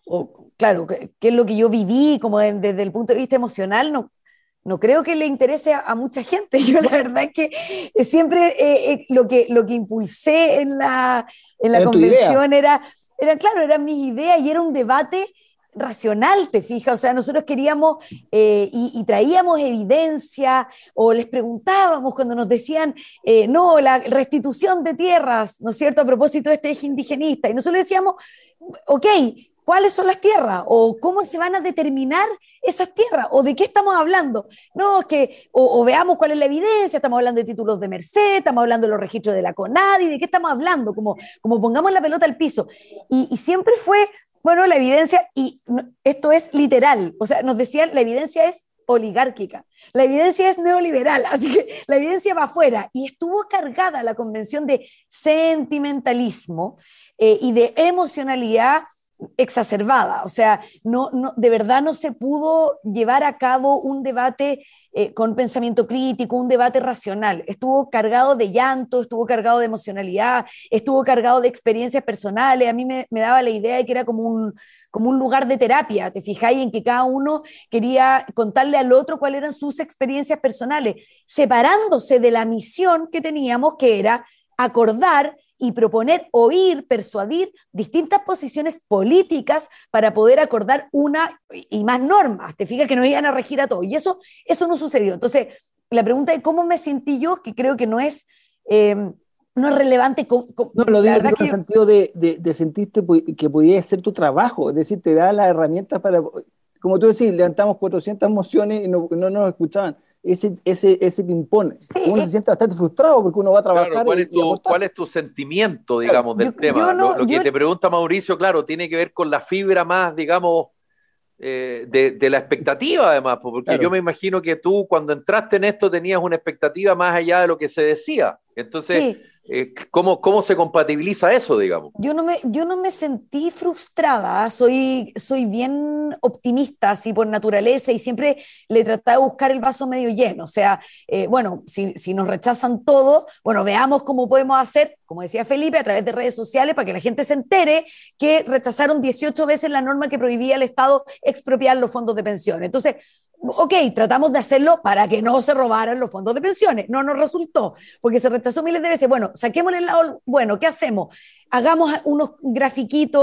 [SPEAKER 6] o claro, qué es lo que yo viví como en, desde el punto de vista emocional, no, no creo que le interese a, a mucha gente. Yo la verdad es que siempre eh, eh, lo, que, lo que impulsé en la, en la
[SPEAKER 5] Era tu
[SPEAKER 6] convención
[SPEAKER 5] idea.
[SPEAKER 6] era, era, claro, eran mis ideas y era un debate racional, te fijas, o sea, nosotros queríamos eh, y, y traíamos evidencia o les preguntábamos cuando nos decían, eh, no, la restitución de tierras, ¿no es cierto?, a propósito de este eje indigenista, y nosotros le decíamos, ok, ¿cuáles son las tierras? ¿O cómo se van a determinar esas tierras? ¿O de qué estamos hablando? No, es que, o, o veamos cuál es la evidencia, estamos hablando de títulos de merced, estamos hablando de los registros de la CONADI, ¿de qué estamos hablando? Como, como pongamos la pelota al piso. Y, y siempre fue, bueno, la evidencia, y esto es literal, o sea, nos decían, la evidencia es oligárquica, la evidencia es neoliberal, así que la evidencia va afuera, y estuvo cargada la convención de sentimentalismo eh, y de emocionalidad exacerbada, o sea, no, no, de verdad no se pudo llevar a cabo un debate eh, con pensamiento crítico, un debate racional, estuvo cargado de llanto, estuvo cargado de emocionalidad, estuvo cargado de experiencias personales, a mí me, me daba la idea de que era como un, como un lugar de terapia, te fijáis en que cada uno quería contarle al otro cuáles eran sus experiencias personales, separándose de la misión que teníamos, que era acordar y proponer, oír, persuadir distintas posiciones políticas para poder acordar una y más normas. Te fijas que nos iban a regir a todos. Y eso, eso no sucedió. Entonces, la pregunta de cómo me sentí yo, que creo que no es, eh, no es relevante. Con, con,
[SPEAKER 5] no, lo digo,
[SPEAKER 6] digo
[SPEAKER 5] en el sentido de, de, de sentirte que podías hacer tu trabajo. Es decir, te da las herramientas para, como tú decís, levantamos cuatrocientas mociones y no, no nos escuchaban. Ese, ese, ese ping-pong, sí, uno eh, se siente bastante frustrado porque uno va a trabajar.
[SPEAKER 1] Claro, ¿cuál,
[SPEAKER 5] y,
[SPEAKER 1] es tu,
[SPEAKER 5] y
[SPEAKER 1] ¿Cuál es tu sentimiento, digamos, claro, del
[SPEAKER 6] yo,
[SPEAKER 1] tema?
[SPEAKER 6] Yo no,
[SPEAKER 1] lo, lo que
[SPEAKER 6] yo...
[SPEAKER 1] te pregunta Mauricio, claro, tiene que ver con la fibra más, digamos, eh, de, de la expectativa, además, porque claro, yo me imagino que tú cuando entraste en esto tenías una expectativa más allá de lo que se decía. Entonces, sí. eh, ¿cómo, ¿cómo se compatibiliza eso, digamos?
[SPEAKER 6] Yo no me, yo no me sentí frustrada, soy, soy bien optimista, así por naturaleza, y siempre le trataba de buscar el vaso medio lleno. O sea, eh, bueno, si, si nos rechazan todo, bueno, veamos cómo podemos hacer, como decía Felipe, a través de redes sociales, para que la gente se entere que rechazaron dieciocho veces la norma que prohibía al Estado expropiar los fondos de pensiones. Entonces, ok, tratamos de hacerlo para que no se robaran los fondos de pensiones. No nos resultó, porque se rechazó miles de veces. Bueno, saquémosle el lado bueno, ¿qué hacemos? Hagamos unos grafiquitos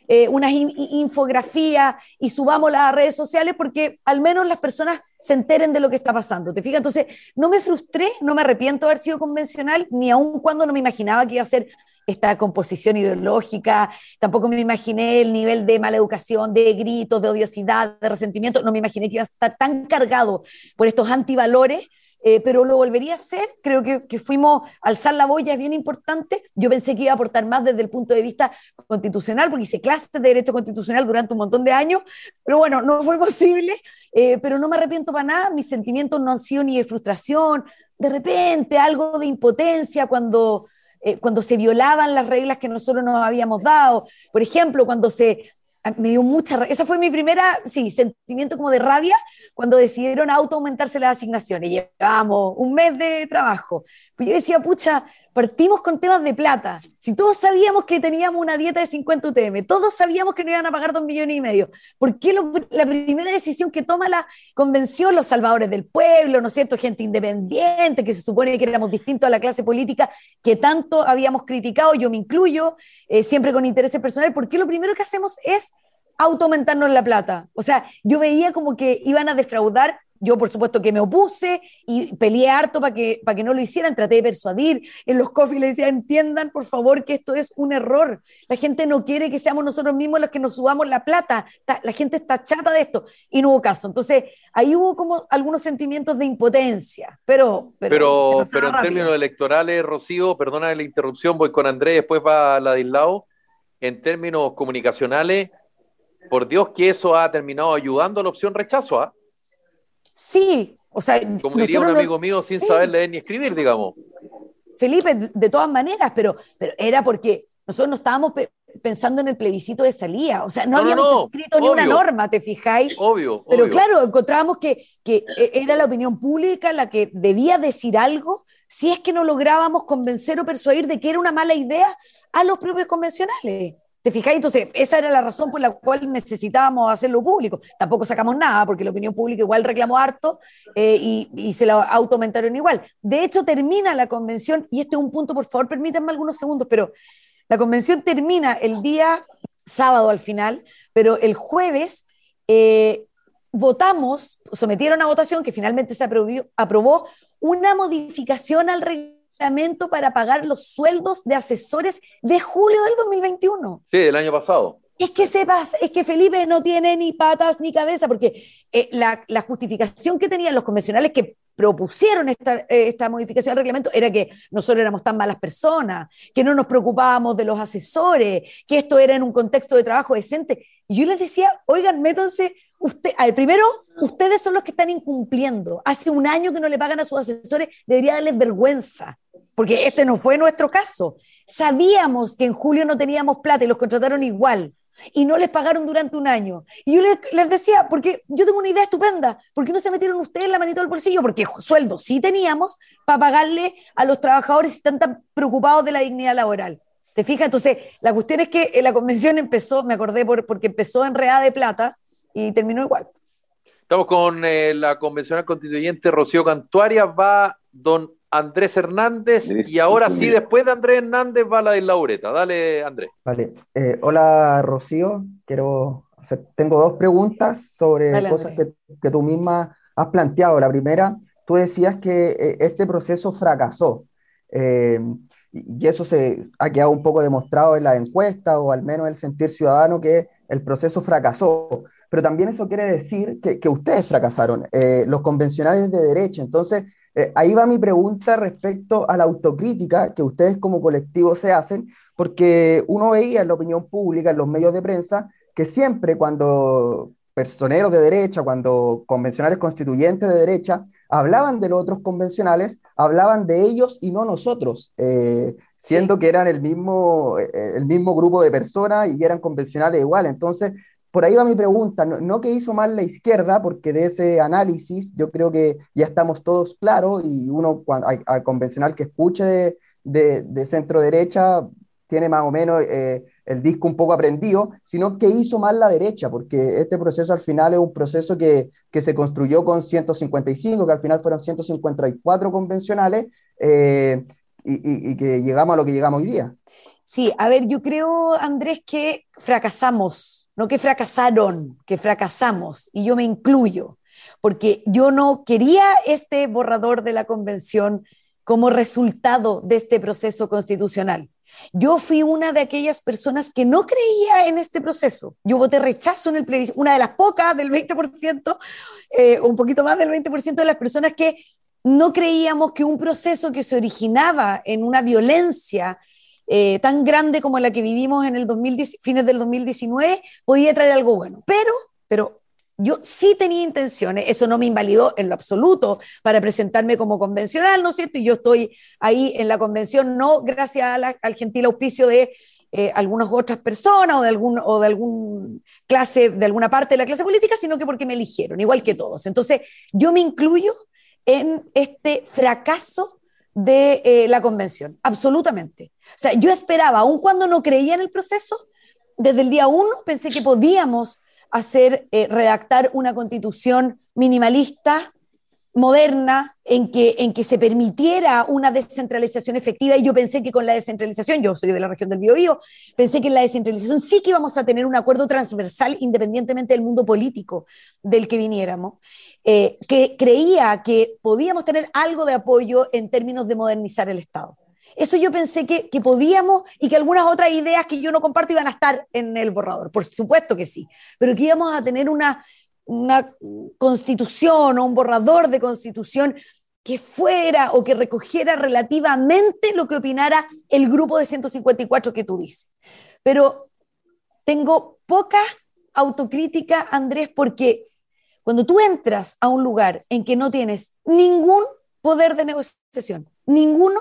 [SPEAKER 6] eh, unas in infografías y subámoslas a redes sociales porque al menos las personas se enteren de lo que está pasando, ¿te fijas? Entonces, no me frustré, no me arrepiento de haber sido convencional, ni aun cuando no me imaginaba que iba a ser esta composición ideológica, tampoco me imaginé el nivel de mala educación, de gritos, de odiosidad, de resentimiento, no me imaginé que iba a estar tan cargado por estos antivalores, eh, pero lo volvería a hacer. Creo que, que fuimos a alzar la boya, es bien importante. Yo pensé que iba a aportar más desde el punto de vista constitucional, porque hice clases de derecho constitucional durante un montón de años, pero bueno, no fue posible, eh, pero no me arrepiento para nada. Mis sentimientos no han sido ni de frustración, de repente algo de impotencia cuando, eh, cuando se violaban las reglas que nosotros nos habíamos dado. Por ejemplo, cuando se... Me dio mucha... Esa fue mi primera, sí, sentimiento como de rabia cuando decidieron auto aumentarse las asignaciones. Llevábamos un mes de trabajo. Pues yo decía, pucha, partimos con temas de plata. Si todos sabíamos que teníamos una dieta de cincuenta U T M, todos sabíamos que nos iban a pagar dos millones y medio, ¿por qué lo, la primera decisión que toma la convención, los salvadores del pueblo, ¿no es cierto?, gente independiente, que se supone que éramos distintos a la clase política que tanto habíamos criticado, yo me incluyo, eh, siempre con intereses personales, ¿por qué lo primero que hacemos es aumentarnos la plata? O sea, yo veía como que iban a defraudar. Yo, por supuesto, que me opuse y peleé harto para que, para que no lo hicieran, traté de persuadir, en los coffees les decía, entiendan, por favor, que esto es un error, la gente no quiere que seamos nosotros mismos los que nos subamos la plata, la gente está chata de esto, y no hubo caso. Entonces, ahí hubo como algunos sentimientos de impotencia, pero...
[SPEAKER 1] Pero, pero, pero en rápido. Términos electorales, Rocío, perdona la interrupción, voy con Andrés, después va Ladislao, en términos comunicacionales, por Dios que eso ha terminado ayudando a la opción rechazo, ¿ah? ¿eh?
[SPEAKER 6] Sí, o sea...
[SPEAKER 1] Como diría un amigo no, mío, sin sí. saber leer ni escribir, digamos.
[SPEAKER 6] Felipe, de, de todas maneras, pero, pero era porque nosotros no estábamos pe pensando en el plebiscito de salida, o sea, no, no habíamos no, no. escrito obvio. Ni una norma, ¿te fijáis?
[SPEAKER 1] Obvio,
[SPEAKER 6] Pero
[SPEAKER 1] obvio.
[SPEAKER 6] Claro, encontrábamos que, que era la opinión pública la que debía decir algo si es que no lográbamos convencer o persuadir de que era una mala idea a los propios convencionales. ¿Te fijáis? Entonces, esa era la razón por la cual necesitábamos hacerlo público. Tampoco sacamos nada, porque la opinión pública igual reclamó harto eh, y, y se la auto-aumentaron igual. De hecho, termina la convención, y este es un punto, por favor, permítanme algunos segundos, pero la convención termina el día sábado al final, pero el jueves eh, votamos, sometieron a votación, que finalmente se aprobó, aprobó una modificación al reglamento para pagar los sueldos de asesores de julio del dos mil veintiuno.
[SPEAKER 1] Sí, del año pasado.
[SPEAKER 6] Es que sepas, es que Felipe no tiene ni patas ni cabeza, porque eh, la, la justificación que tenían los convencionales que propusieron esta, eh, esta modificación al reglamento era que nosotros éramos tan malas personas, que no nos preocupábamos de los asesores, que esto era en un contexto de trabajo decente. Y yo les decía, oigan, métanse, usted, a ver, primero, ustedes son los que están incumpliendo. Hace un año que no le pagan a sus asesores, debería darles vergüenza, porque este no fue nuestro caso. Sabíamos que en julio no teníamos plata y los contrataron igual, y no les pagaron durante un año. Y yo les, les decía, porque yo tengo una idea estupenda, ¿por qué no se metieron ustedes la manito al bolsillo? Porque sueldo sí teníamos para pagarle a los trabajadores si están tan preocupados de la dignidad laboral. ¿Te fijas? Entonces, la cuestión es que la convención empezó, me acordé por, porque empezó en Real de Plata y terminó igual.
[SPEAKER 1] Estamos con eh, la convencional constituyente Rocío Cantuaria, va don Andrés Hernández, y ahora sí, después de Andrés Hernández va la de Laureta. Dale, Andrés.
[SPEAKER 4] Vale. Eh, hola, Rocío. Quiero hacer, tengo dos preguntas sobre Dale, cosas que, que tú misma has planteado. La primera, tú decías que eh, este proceso fracasó, eh, y eso se ha quedado un poco demostrado en la encuesta, o al menos el sentir ciudadano, que el proceso fracasó. Pero también eso quiere decir que, que ustedes fracasaron, eh, los convencionales de derecha. Entonces, Eh, ahí va mi pregunta respecto a la autocrítica que ustedes como colectivo se hacen, porque uno veía en la opinión pública, en los medios de prensa, que siempre cuando personeros de derecha, cuando convencionales constituyentes de derecha hablaban de los otros convencionales, hablaban de ellos y no nosotros, eh, siendo sí. que eran el mismo, el mismo grupo de personas y eran convencionales igual. Entonces, por ahí va mi pregunta, no, no que hizo mal la izquierda, porque de ese análisis yo creo que ya estamos todos claros, y uno cuando, al, al convencional que escuche de, de, de centro derecha tiene más o menos eh, el disco un poco aprendido, sino que hizo mal la derecha, porque este proceso al final es un proceso que, que se construyó con ciento cincuenta y cinco, que al final fueron ciento cincuenta y cuatro convencionales, eh, y, y, y que llegamos a lo que llegamos hoy día.
[SPEAKER 6] Sí, a ver, yo creo, Andrés, que fracasamos, no que fracasaron, que fracasamos, y yo me incluyo, porque yo no quería este borrador de la convención como resultado de este proceso constitucional. Yo fui una de aquellas personas que no creía en este proceso. Yo voté rechazo en el plebiscito, una de las pocas del veinte por ciento, eh, un poquito más del veinte por ciento de las personas que no creíamos que un proceso que se originaba en una violencia eh, tan grande como la que vivimos en el dos mil diez, fines del dos mil diecinueve podía traer algo bueno. Pero, pero yo sí tenía intenciones, eso no me invalidó en lo absoluto para presentarme como convencional, ¿no es cierto? Y yo estoy ahí en la convención no gracias a la, al gentil auspicio de eh, algunas otras personas o de algún o de algún clase, de alguna parte de la clase política, sino que porque me eligieron, igual que todos. Entonces, yo me incluyo en este fracaso de eh, la convención, absolutamente. O sea, yo esperaba, aun cuando no creía en el proceso, desde el día uno pensé que podíamos hacer, eh, redactar una constitución minimalista, moderna, en que, en que se permitiera una descentralización efectiva, y yo pensé que con la descentralización, yo soy de la región del Biobío, pensé que en la descentralización sí que íbamos a tener un acuerdo transversal independientemente del mundo político del que viniéramos, eh, que creía que podíamos tener algo de apoyo en términos de modernizar el Estado. Eso yo pensé que, que podíamos, y que algunas otras ideas que yo no comparto iban a estar en el borrador, por supuesto que sí, pero que íbamos a tener una, una constitución o un borrador de constitución que fuera o que recogiera relativamente lo que opinara el grupo de ciento cincuenta y cuatro que tú dices. Pero tengo poca autocrítica, Andrés, porque cuando tú entras a un lugar en que no tienes ningún poder de negociación, ninguno,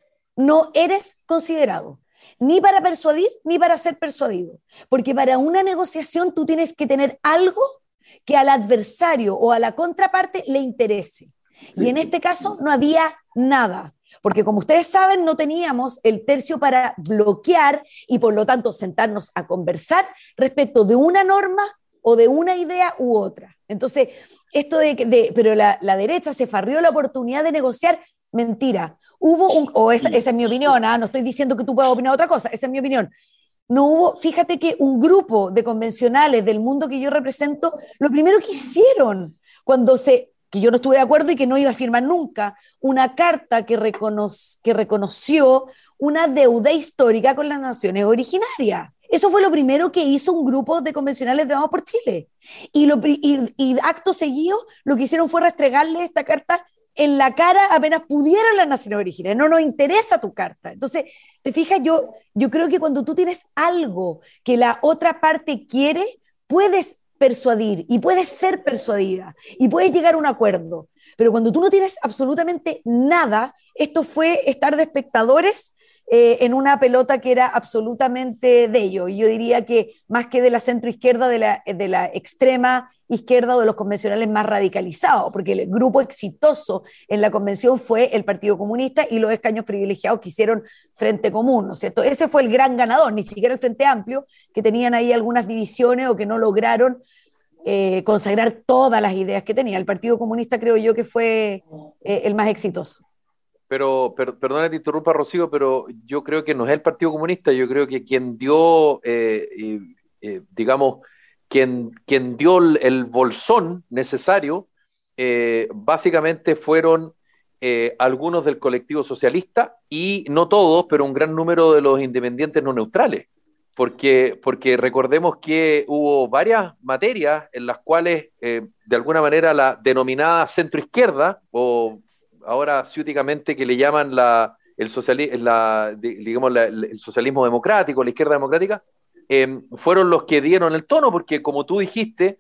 [SPEAKER 6] no eres considerado ni para persuadir ni para ser persuadido, porque para una negociación tú tienes que tener algo que al adversario o a la contraparte le interese, y en este caso no había nada, porque como ustedes saben no teníamos el tercio para bloquear y por lo tanto sentarnos a conversar respecto de una norma o de una idea u otra. Entonces, esto de que, de, pero la, la derecha se farrió la oportunidad de negociar, mentira. Hubo un, o esa, esa es mi opinión, ¿eh? No estoy diciendo que tú puedas opinar otra cosa, esa es mi opinión. No hubo, fíjate que un grupo de convencionales del mundo que yo represento, lo primero que hicieron cuando se, que yo no estuve de acuerdo y que no iba a firmar nunca, una carta que, recono, que reconoció una deuda histórica con las naciones originarias. Eso fue lo primero que hizo un grupo de convencionales de Vamos por Chile. Y, lo, y, y acto seguido lo que hicieron fue restregarle esta carta en la cara apenas pudieran las naciones originarias. No nos interesa tu carta. Entonces, te fijas, yo, yo creo que cuando tú tienes algo que la otra parte quiere, puedes persuadir y puedes ser persuadida y puedes llegar a un acuerdo. Pero cuando tú no tienes absolutamente nada, esto fue estar de espectadores eh, en una pelota que era absolutamente de ellos. Y yo diría que más que de la centroizquierda, de la, de la extrema izquierda o de los convencionales más radicalizados, porque el grupo exitoso en la convención fue el Partido Comunista y los escaños privilegiados que hicieron Frente Común, ¿no es cierto? Ese fue el gran ganador, ni siquiera el Frente Amplio, que tenían ahí algunas divisiones o que no lograron eh, consagrar todas las ideas que tenía. El Partido Comunista creo yo que fue eh, el más exitoso.
[SPEAKER 1] Pero, per, perdona que te interrumpa, Rocío, pero yo creo que no es el Partido Comunista, yo creo que quien dio, eh, eh, eh, digamos, Quien, quien dio el, el bolsón necesario, eh, básicamente fueron eh, algunos del colectivo socialista y no todos, pero un gran número de los independientes no neutrales, porque, porque recordemos que hubo varias materias en las cuales eh, de alguna manera la denominada centroizquierda, o ahora ciúticamente que le llaman la, el, sociali la, digamos, la, el socialismo democrático, la izquierda democrática, Eh, fueron los que dieron el tono, porque como tú dijiste,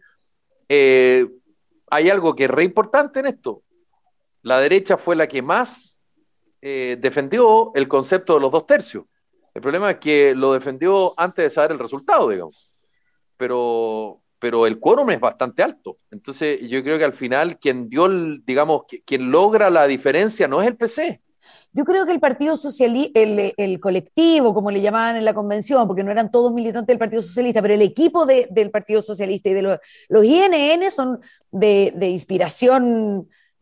[SPEAKER 1] eh, hay algo que es re importante en esto. La derecha fue la que más eh, defendió el concepto de los dos tercios. El problema es que lo defendió antes de saber el resultado, digamos. Pero, pero el quórum es bastante alto. Entonces yo creo que al final quien dio, el, digamos, quien logra la diferencia no es el P C.
[SPEAKER 6] Yo creo que el Partido Socialista, el, el colectivo, como le llamaban en la convención, porque no eran todos militantes del Partido Socialista, pero el equipo de, del Partido Socialista y de los, los I N N son de, de inspiración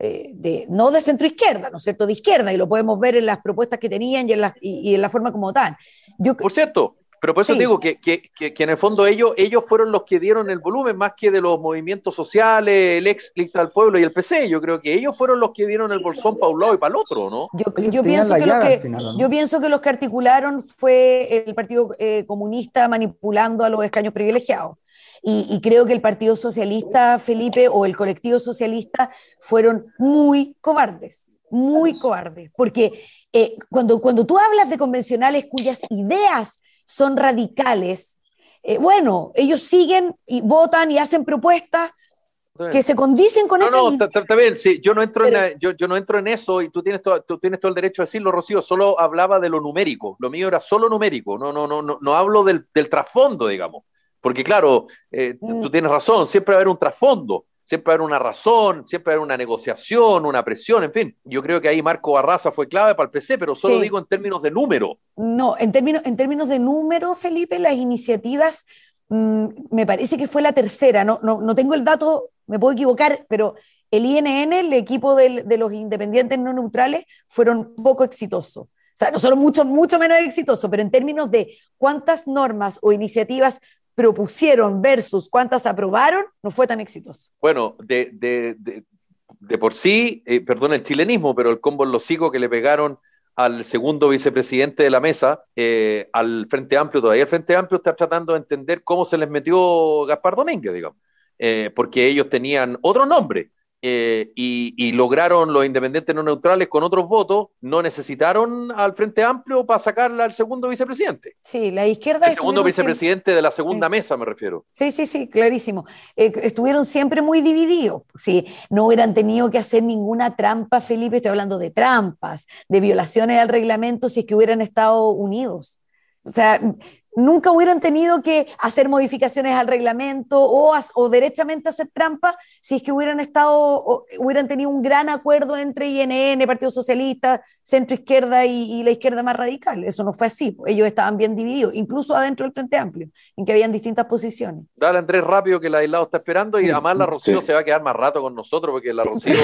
[SPEAKER 6] eh, de, no de centro izquierda, ¿no es cierto?, de izquierda, y lo podemos ver en las propuestas que tenían y en la, y, y en la forma como tal. Yo,
[SPEAKER 1] Por cierto, pero por eso
[SPEAKER 6] sí.
[SPEAKER 1] digo que, que, que, que en el fondo ellos, ellos fueron los que dieron el volumen más que de los movimientos sociales, el ex Lista del Pueblo y el P C. Yo creo que ellos fueron los que dieron el bolsón para un lado y para el otro, ¿no?
[SPEAKER 6] Yo, yo, pienso, que los que, final, ¿no? yo pienso que los que articularon fue el Partido eh, Comunista manipulando a los escaños privilegiados. Y, y creo que el Partido Socialista, Felipe, o el colectivo socialista fueron muy cobardes, muy cobardes, porque eh, cuando, cuando tú hablas de convencionales cuyas ideas son radicales, eh, bueno, ellos siguen y votan y hacen propuestas que se condicen con
[SPEAKER 1] no,
[SPEAKER 6] esa
[SPEAKER 1] no, está, está bien, sí, yo no entro
[SPEAKER 6] pero,
[SPEAKER 1] en la, yo, yo no entro en eso y tú tienes todo, tú tienes todo el derecho a decirlo, Rocío, solo hablaba de lo numérico, lo mío era solo numérico, no, no, no, no, no hablo del, del trasfondo, digamos, porque claro, eh, mm. tú tienes razón, siempre va a haber un trasfondo, siempre va a haber una razón, siempre va a haber una negociación, una presión, en fin, yo creo que ahí Marco Barraza fue clave para el P C, pero solo sí. digo en términos de número.
[SPEAKER 6] No, en términos, en términos de número, Felipe, las iniciativas, mmm, me parece que fue la tercera, no, no, no tengo el dato, me puedo equivocar, pero el I N N, el equipo del, de los independientes no neutrales, fueron poco exitosos. O sea, no solo mucho, mucho menos exitosos, pero en términos de cuántas normas o iniciativas propusieron versus cuántas aprobaron, no fue tan exitoso.
[SPEAKER 1] Bueno, de, de, de, de por sí, eh, perdón el chilenismo, pero el combo en los hocicos que le pegaron al segundo vicepresidente de la mesa, eh, al Frente Amplio, todavía el Frente Amplio está tratando de entender cómo se les metió Gaspar Domínguez, digamos, eh, porque ellos tenían otro nombre. Eh, y, y lograron los independientes no neutrales con otros votos, no necesitaron al Frente Amplio para sacarla al segundo vicepresidente.
[SPEAKER 6] Sí, la izquierda...
[SPEAKER 1] El segundo vicepresidente siempre... de la segunda sí. mesa, me refiero.
[SPEAKER 6] Sí, sí, sí, clarísimo. Eh, estuvieron siempre muy divididos. Sí, no hubieran tenido que hacer ninguna trampa, Felipe, estoy hablando de trampas, de violaciones al reglamento, si es que hubieran estado unidos. O sea... nunca hubieran tenido que hacer modificaciones al reglamento o, o derechamente hacer trampa si es que hubieran estado, o, hubieran tenido un gran acuerdo entre I N N, Partido Socialista, Centro Izquierda y, y la izquierda más radical. Eso no fue así, ellos estaban bien divididos, incluso adentro del Frente Amplio, en que habían distintas posiciones.
[SPEAKER 1] Dale, Andrés, rápido, que la de lado está esperando y además la Rocío sí. se va a quedar más rato con nosotros porque la Rocío...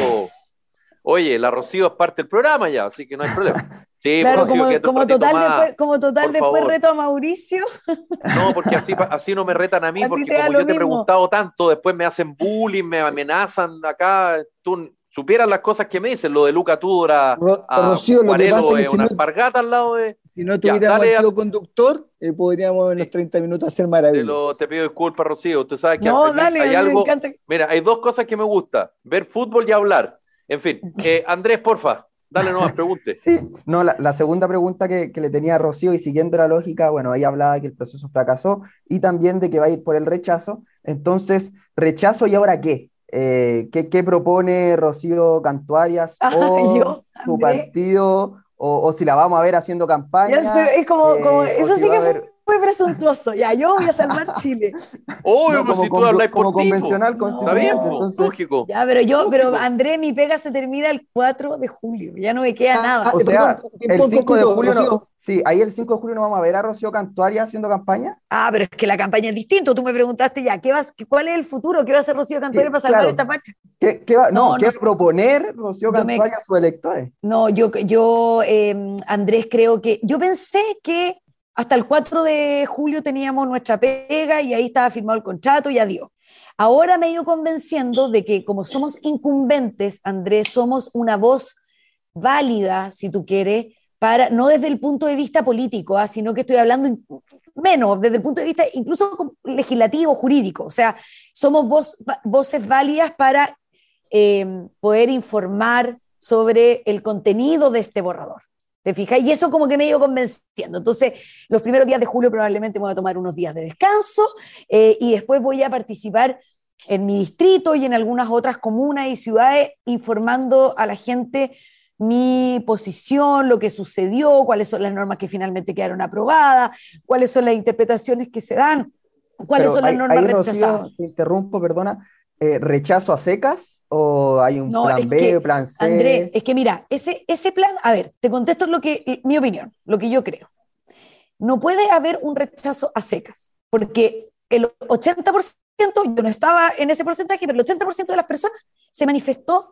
[SPEAKER 1] Oye, la Rocío es parte del programa ya, así que no hay problema. Sí,
[SPEAKER 6] claro, Rocío, como, como total, más, después, como total después reto a Mauricio.
[SPEAKER 1] No, porque así, así no me retan a mí, a porque como yo te mismo. he preguntado tanto, después me hacen bullying, me amenazan acá. Tú supieras las cosas que me dicen, lo de Luca Tudor a, a
[SPEAKER 5] Rocío, lo que pasa es
[SPEAKER 1] una no, alpargata al lado de...
[SPEAKER 5] Si no tuviéramos el conductor, eh, podríamos en los treinta minutos hacer maravillas.
[SPEAKER 1] Te, lo, te pido disculpas, Rocío. Tú sabes que
[SPEAKER 6] no,
[SPEAKER 1] al
[SPEAKER 6] dale,
[SPEAKER 1] hay algo...
[SPEAKER 6] me encanta.
[SPEAKER 1] Mira, hay dos cosas que me gusta, ver fútbol y hablar. En fin, eh, Andrés, porfa, dale nuevas preguntas.
[SPEAKER 4] Sí, no, la, la segunda pregunta que, que le tenía a Rocío, y siguiendo la lógica, bueno, ella hablaba que el proceso fracasó y también de que va a ir por el rechazo. Entonces, ¿rechazo y ahora qué? Eh, ¿qué, qué propone Rocío Cantuarias
[SPEAKER 6] ah,
[SPEAKER 4] o
[SPEAKER 6] yo,
[SPEAKER 4] su partido? O, o si la vamos a ver haciendo campaña.
[SPEAKER 6] Estoy, es como,
[SPEAKER 4] eh,
[SPEAKER 6] como, eso
[SPEAKER 4] si
[SPEAKER 6] sí que
[SPEAKER 4] haber...
[SPEAKER 6] fue muy presuntuoso. Ya, yo voy a salvar Chile.
[SPEAKER 1] Obvio,
[SPEAKER 4] no,
[SPEAKER 1] pues si tú
[SPEAKER 4] con,
[SPEAKER 1] hablas
[SPEAKER 4] como
[SPEAKER 1] por ti,
[SPEAKER 4] convencional
[SPEAKER 1] no,
[SPEAKER 4] constituyente.
[SPEAKER 1] Está bien,
[SPEAKER 4] entonces...
[SPEAKER 1] lógico.
[SPEAKER 6] Ya, pero yo,
[SPEAKER 1] lógico.
[SPEAKER 6] pero André, mi pega se termina el cuatro de julio. Ya no me queda
[SPEAKER 4] ah,
[SPEAKER 6] nada.
[SPEAKER 4] O sea, el cinco de julio no, sí, ahí el cinco de julio no vamos a ver a Rocío Cantuaria haciendo campaña.
[SPEAKER 6] Ah, pero es que la campaña es distinta. Tú me preguntaste ya, ¿qué vas, ¿cuál es el futuro? ¿Qué va a hacer Rocío Cantuaria sí, para salvar
[SPEAKER 4] claro.
[SPEAKER 6] esta patria?
[SPEAKER 4] ¿Qué, qué va, no,
[SPEAKER 6] no,
[SPEAKER 4] ¿qué
[SPEAKER 6] no,
[SPEAKER 4] va a proponer Rocío Cantuaria me, a sus electores?
[SPEAKER 6] No, yo, yo eh, Andrés, creo que, yo pensé que hasta el cuatro de julio teníamos nuestra pega y ahí estaba firmado el contrato y adiós. Ahora me he ido convenciendo de que como somos incumbentes, Andrés, somos una voz válida, si tú quieres, para, no desde el punto de vista político, ¿eh? Sino que estoy hablando menos, desde el punto de vista incluso legislativo, jurídico. O sea, somos voz, voces válidas para eh, poder informar sobre el contenido de este borrador. ¿Te fijas? Y eso como que me he ido convenciendo. Entonces, los primeros días de julio probablemente me voy a tomar unos días de descanso eh, y después voy a participar en mi distrito y en algunas otras comunas y ciudades informando a la gente mi posición, lo que sucedió, cuáles son las normas que finalmente quedaron aprobadas, cuáles son las interpretaciones que se dan, cuáles
[SPEAKER 4] Pero
[SPEAKER 6] son las
[SPEAKER 4] ahí,
[SPEAKER 6] normas
[SPEAKER 4] ahí,
[SPEAKER 6] rechazadas.
[SPEAKER 4] Rocío, te interrumpo, perdona. Eh, ¿rechazo a secas o hay un
[SPEAKER 6] no,
[SPEAKER 4] plan B,
[SPEAKER 6] que,
[SPEAKER 4] plan C?
[SPEAKER 6] Andrés, es que mira, ese, ese plan, a ver, te contesto lo que, mi opinión, lo que yo creo. No puede haber un rechazo a secas, porque el ochenta por ciento, yo no estaba en ese porcentaje, pero el ochenta por ciento de las personas se manifestó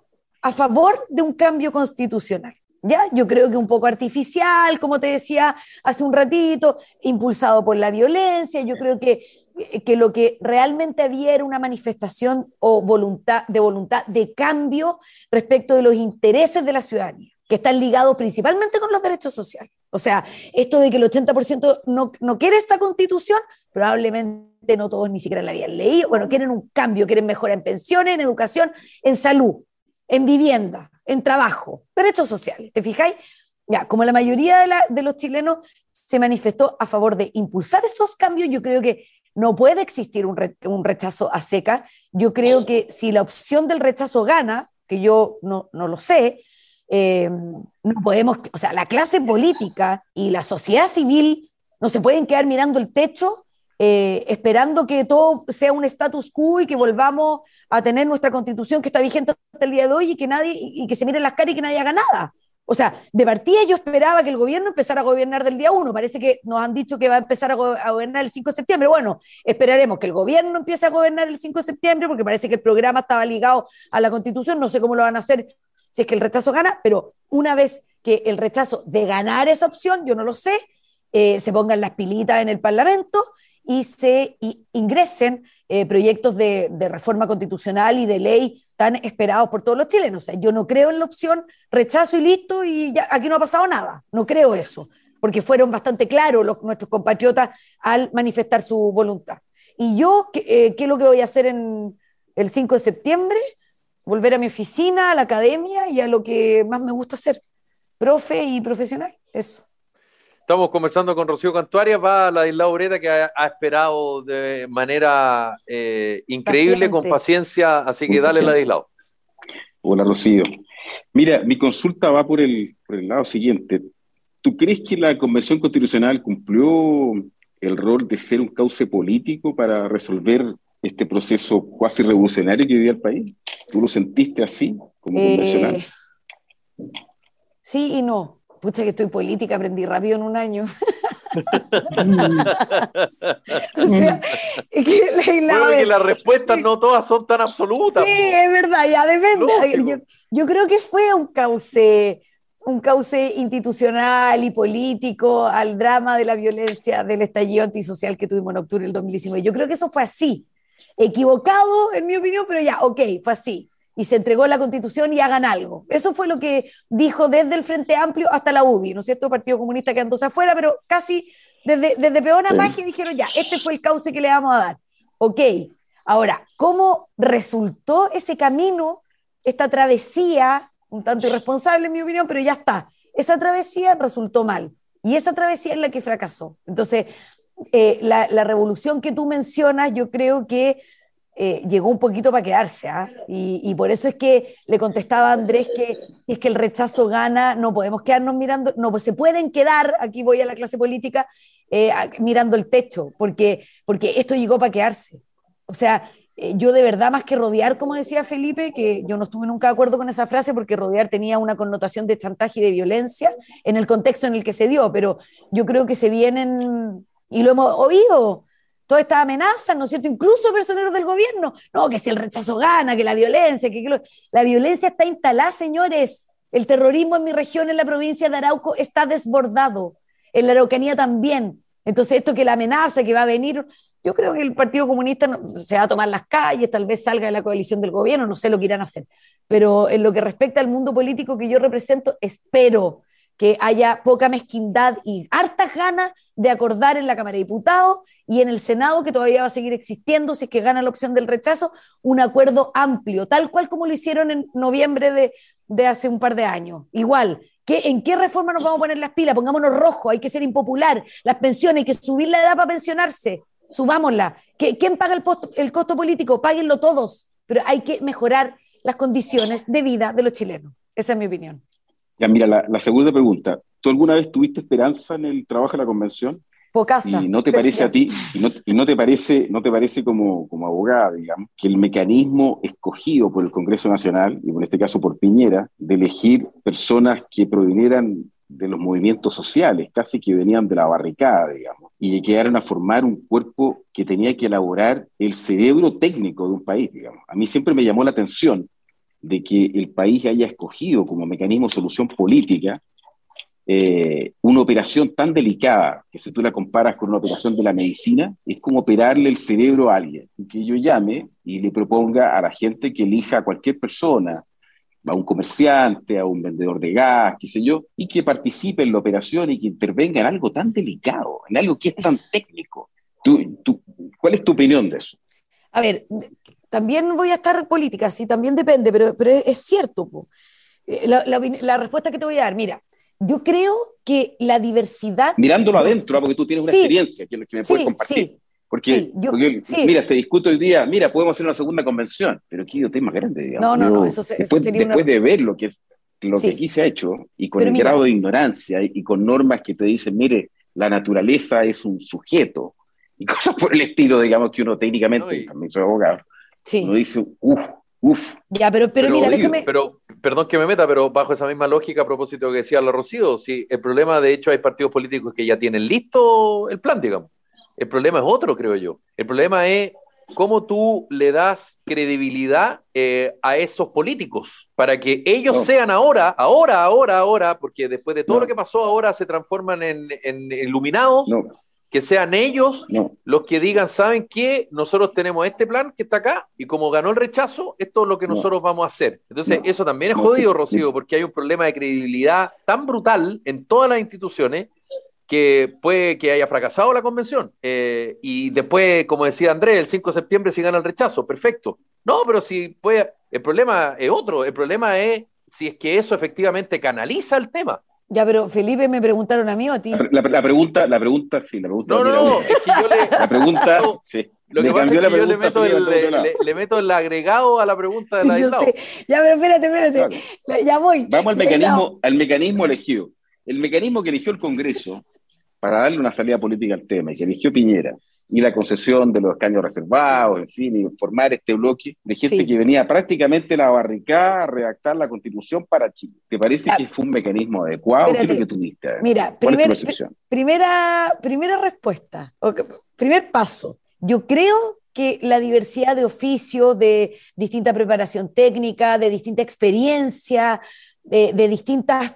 [SPEAKER 6] a favor de un cambio constitucional. ¿Ya? Yo creo que un poco artificial, como te decía hace un ratito, impulsado por la violencia. Yo creo que, que lo que realmente había era una manifestación o voluntad, de voluntad de cambio respecto de los intereses de la ciudadanía, que están ligados principalmente con los derechos sociales. O sea, esto de que el ochenta por ciento no, no quiere esta constitución, probablemente no todos ni siquiera la habían leído. Bueno, quieren un cambio, quieren mejora en pensiones, en educación, en salud, en vivienda, en trabajo, derechos sociales, ¿te fijáis? Ya, como la mayoría de, la, de los chilenos se manifestó a favor de impulsar estos cambios, yo creo que no puede existir un, re, un rechazo a seca. Yo creo que si la opción del rechazo gana, que yo no, no lo sé, eh, no podemos, o sea, la clase política y la sociedad civil no se pueden quedar mirando el techo Eh, esperando que todo sea un status quo y que volvamos a tener nuestra constitución que está vigente hasta el día de hoy y que nadie, y que se miren las caras y que nadie haga nada. O sea, de partida yo esperaba que el gobierno empezara a gobernar del día uno. Parece que nos han dicho que va a empezar a, go- a gobernar el cinco de septiembre. Bueno, esperaremos que el gobierno empiece a gobernar el cinco de septiembre, porque parece que el programa estaba ligado a la constitución. No sé cómo lo van a hacer si es que el rechazo gana, pero una vez que el rechazo de ganar esa opción, yo no lo sé, eh, se pongan las pilitas en el Parlamento y se y ingresen eh, proyectos de, de reforma constitucional y de ley tan esperados por todos los chilenos. O sea, yo no creo en la opción rechazo y listo y ya, aquí no ha pasado nada. No creo eso, porque fueron bastante claros los, nuestros compatriotas al manifestar su voluntad. Y yo, ¿qué, eh, ¿qué es lo que voy a hacer en el cinco de septiembre? Volver a mi oficina, a la academia y a lo que más me gusta hacer, profe y profesional, eso.
[SPEAKER 1] Estamos conversando con Rocío Cantuarias, va a Ladislao Ureta, que ha, ha esperado de manera eh, increíble, Paciente. con paciencia, así que dale, Ladislao.
[SPEAKER 3] Hola, Rocío. Mira, mi consulta va por el, por el lado siguiente. ¿Tú crees que la Convención Constitucional cumplió el rol de ser un cauce político para resolver este proceso cuasi revolucionario que vivía el país? ¿Tú lo sentiste así, como eh, convencional?
[SPEAKER 6] Sí y no. Pucha, que estoy política, aprendí rápido en un año. O sea, es que, la,
[SPEAKER 1] bueno, que las respuestas sí, no todas son tan absolutas.
[SPEAKER 6] Sí, po. Es verdad, ya depende. Yo, yo creo que fue un cauce, un cauce institucional y político al drama de la violencia del estallido antisocial que tuvimos en octubre del dos mil diecinueve. Yo creo que eso fue así. Equivocado, en mi opinión, pero ya, ok, fue así. Y se entregó la Constitución y hagan algo. Eso fue lo que dijo desde el Frente Amplio hasta la U D I, ¿no es cierto? El Partido Comunista quedándose afuera, pero casi desde, desde Peón a sí. Magia dijeron ya, este fue el cauce que le vamos a dar. Ok, ahora, ¿cómo resultó ese camino, esta travesía, un tanto irresponsable en mi opinión, pero ya está? Esa travesía resultó mal, y esa travesía es la que fracasó. Entonces, eh, la, la revolución que tú mencionas, yo creo que Eh, llegó un poquito para quedarse, ¿eh? y, y por eso es que le contestaba a Andrés que es que el rechazo gana, no podemos quedarnos mirando, no, pues se pueden quedar, aquí voy a la clase política, eh, mirando el techo, porque, porque esto llegó para quedarse. O sea, eh, yo de verdad, más que rodear, como decía Felipe, que yo no estuve nunca de acuerdo con esa frase, porque rodear tenía una connotación de chantaje y de violencia en el contexto en el que se dio, pero yo creo que se vienen, y lo hemos oído, todas estas amenazas, ¿no es cierto? Incluso personeros del gobierno. No, que si el rechazo gana, que la violencia, que, que lo... la violencia está instalada, señores. El terrorismo en mi región, en la provincia de Arauco, está desbordado. En la Araucanía también. Entonces, esto que la amenaza, que va a venir, yo creo que el Partido Comunista no, se va a tomar las calles, tal vez salga de la coalición del gobierno, no sé lo que irán a hacer. Pero en lo que respecta al mundo político que yo represento, espero que haya poca mezquindad y hartas ganas de acordar en la Cámara de Diputados y en el Senado, que todavía va a seguir existiendo, si es que gana la opción del rechazo, un acuerdo amplio, tal cual como lo hicieron en noviembre de, de hace un par de años. Igual, ¿qué, ¿en qué reforma nos vamos a poner las pilas? Pongámonos rojo, hay que ser impopular, las pensiones, hay que subir la edad para pensionarse, subámosla. ¿Quién paga el, posto, el costo político? Páguenlo todos, pero hay que mejorar las condiciones de vida de los chilenos. Esa es mi opinión.
[SPEAKER 3] Ya, mira, la, la segunda pregunta. ¿Tú alguna vez tuviste esperanza en el trabajo de la convención?
[SPEAKER 6] Pocasa.
[SPEAKER 3] ¿Y no te parece a ti, y no, y no te parece, no te parece como, como abogada, digamos, que el mecanismo escogido por el Congreso Nacional, y en este caso por Piñera, de elegir personas que provinieran de los movimientos sociales, casi que venían de la barricada, digamos, y que llegaron a formar un cuerpo que tenía que elaborar el cerebro técnico de un país, digamos? A mí siempre me llamó la atención de que el país haya escogido como mecanismo de solución política eh, una operación tan delicada, que si tú la comparas con una operación de la medicina, es como operarle el cerebro a alguien, que yo llame y le proponga a la gente que elija a cualquier persona, a un comerciante, a un vendedor de gas, qué sé yo, y que participe en la operación y que intervenga en algo tan delicado, en algo que es tan técnico. ¿Tú, tú, ¿Cuál es tu opinión de eso?
[SPEAKER 6] A ver, también voy a estar política, sí, también depende, pero, pero es, es cierto. Po. La, la, la respuesta que te voy a dar, mira, yo creo que la diversidad...
[SPEAKER 3] Mirándolo
[SPEAKER 6] de...
[SPEAKER 3] adentro, porque tú tienes una
[SPEAKER 6] sí,
[SPEAKER 3] experiencia que, que me puedes
[SPEAKER 6] sí,
[SPEAKER 3] compartir.
[SPEAKER 6] Sí,
[SPEAKER 3] porque,
[SPEAKER 6] sí, yo,
[SPEAKER 3] porque
[SPEAKER 6] sí.
[SPEAKER 3] mira, se discute hoy día, mira, podemos hacer una segunda convención, pero aquí hay temas grandes, digamos.
[SPEAKER 6] No, no,
[SPEAKER 3] yo,
[SPEAKER 6] no, eso, se,
[SPEAKER 3] después
[SPEAKER 6] eso sería
[SPEAKER 3] después
[SPEAKER 6] una...
[SPEAKER 3] de ver lo que, es, lo
[SPEAKER 6] sí.
[SPEAKER 3] que aquí se ha hecho, y con
[SPEAKER 6] pero
[SPEAKER 3] el
[SPEAKER 6] mira,
[SPEAKER 3] grado de ignorancia, y, y con normas que te dicen, mire, la naturaleza es un sujeto, y cosas por el estilo, digamos, que uno técnicamente, no, y... también soy abogado, sí. uno dice, uff, uff.
[SPEAKER 6] Ya, pero, pero, pero mira, déjame...
[SPEAKER 1] Pero, perdón que me meta, pero bajo esa misma lógica, a propósito de lo que decía la Rocío, si el problema, de hecho, hay partidos políticos que ya tienen listo el plan, digamos. El problema es otro, creo yo. El problema es cómo tú le das credibilidad eh, a esos políticos para que ellos no. sean ahora, ahora, ahora, ahora, porque después de todo no. lo que pasó ahora se transforman en, en iluminados, no. que sean ellos los que digan, ¿saben qué? Nosotros tenemos este plan que está acá y como ganó el rechazo, esto es lo que nosotros vamos a hacer. Entonces, eso también es jodido, Rocío, porque hay un problema de credibilidad tan brutal en todas las instituciones que puede que haya fracasado la convención. Eh, y después, como decía Andrés, el cinco de septiembre si gana el rechazo, perfecto. No, pero si puede, el problema es otro, el problema es si es que eso efectivamente canaliza el tema.
[SPEAKER 6] Ya, pero Felipe, me preguntaron a mí o a ti.
[SPEAKER 3] La, la, la pregunta, la pregunta, sí, la pregunta.
[SPEAKER 1] No, no, no, es que yo le...
[SPEAKER 3] La pregunta,
[SPEAKER 1] no,
[SPEAKER 3] sí.
[SPEAKER 1] Lo que pasa es que yo le meto, el, le, le, le meto el agregado a la pregunta de la
[SPEAKER 6] yo sé. Ya, pero espérate, espérate. Claro. Ya voy.
[SPEAKER 3] Vamos al mecanismo, al mecanismo elegido. El mecanismo que eligió el Congreso para darle una salida política al tema, y que eligió Piñera, y la concesión de los escaños reservados, en fin, y formar este bloque de gente sí. que venía prácticamente a la barricada a redactar la Constitución para Chile. ¿Te parece ah, que fue un mecanismo adecuado? ¿Qué es lo que tú viste?
[SPEAKER 6] Mira, primer, pr primera, primera respuesta, okay. primer paso. Yo creo que la diversidad de oficios, de distinta preparación técnica, de distinta experiencia, de, de distintas,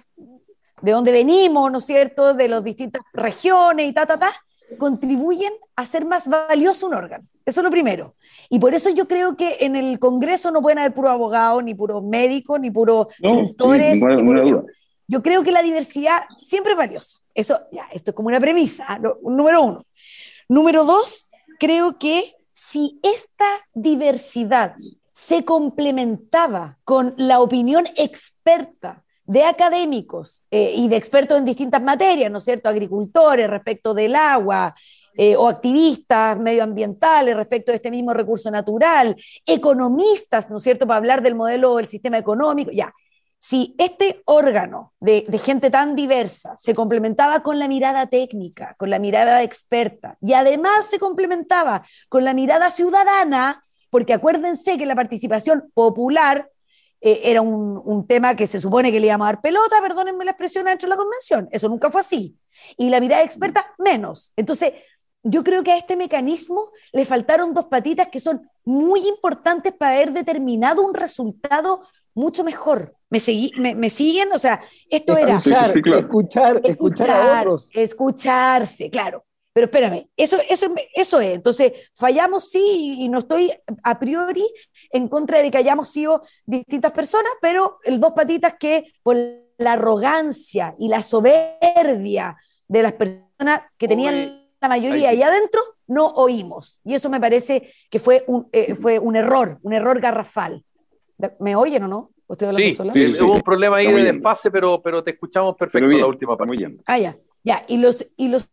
[SPEAKER 6] de dónde venimos, ¿no es cierto?, de las distintas regiones y ta, ta, ta, contribuyen a hacer más valioso un órgano. Eso es lo primero. Y por eso yo creo que en el Congreso no pueden haber puros abogados, ni puros médicos, ni puros no, pintores. Sí, ni puro... duda. Yo creo que la diversidad siempre es valiosa. Eso, ya, esto es como una premisa, ¿no? Número uno. Número dos, creo que si esta diversidad se complementaba con la opinión experta de académicos eh, y de expertos en distintas materias, ¿no es cierto?, agricultores respecto del agua, eh, o activistas medioambientales respecto de este mismo recurso natural, economistas, ¿no es cierto?, para hablar del modelo del sistema económico, ya. Si este órgano de, de gente tan diversa se complementaba con la mirada técnica, con la mirada experta, y además se complementaba con la mirada ciudadana, porque acuérdense que la participación popular eh, era un, un tema que se supone que le íbamos a dar pelota, perdónenme la expresión, dentro de la convención, eso nunca fue así, y la mirada experta menos. Entonces, yo creo que a este mecanismo le faltaron dos patitas que son muy importantes para haber determinado un resultado mucho mejor. ¿Me, segui, me, me siguen? O sea, esto era...
[SPEAKER 5] Escuchar, sí, sí, claro. escuchar, escuchar, escuchar a otros.
[SPEAKER 6] Escucharse, claro. Pero espérame, eso, eso, eso es. Entonces, fallamos sí, y no estoy a priori en contra de que hayamos sido distintas personas, pero el dos patitas que por la arrogancia y la soberbia de las personas que tenían Uy, la mayoría ahí adentro, no oímos. Y eso me parece que fue un, eh, fue un error, un error garrafal. ¿Me oyen o no? ¿O estoy hablando
[SPEAKER 1] sí,
[SPEAKER 6] sola?
[SPEAKER 1] Sí, sí, hubo un problema ahí de desfase, pero, pero te escuchamos perfecto bien, la última parte.
[SPEAKER 6] Ah, ya. ya. Y los, y los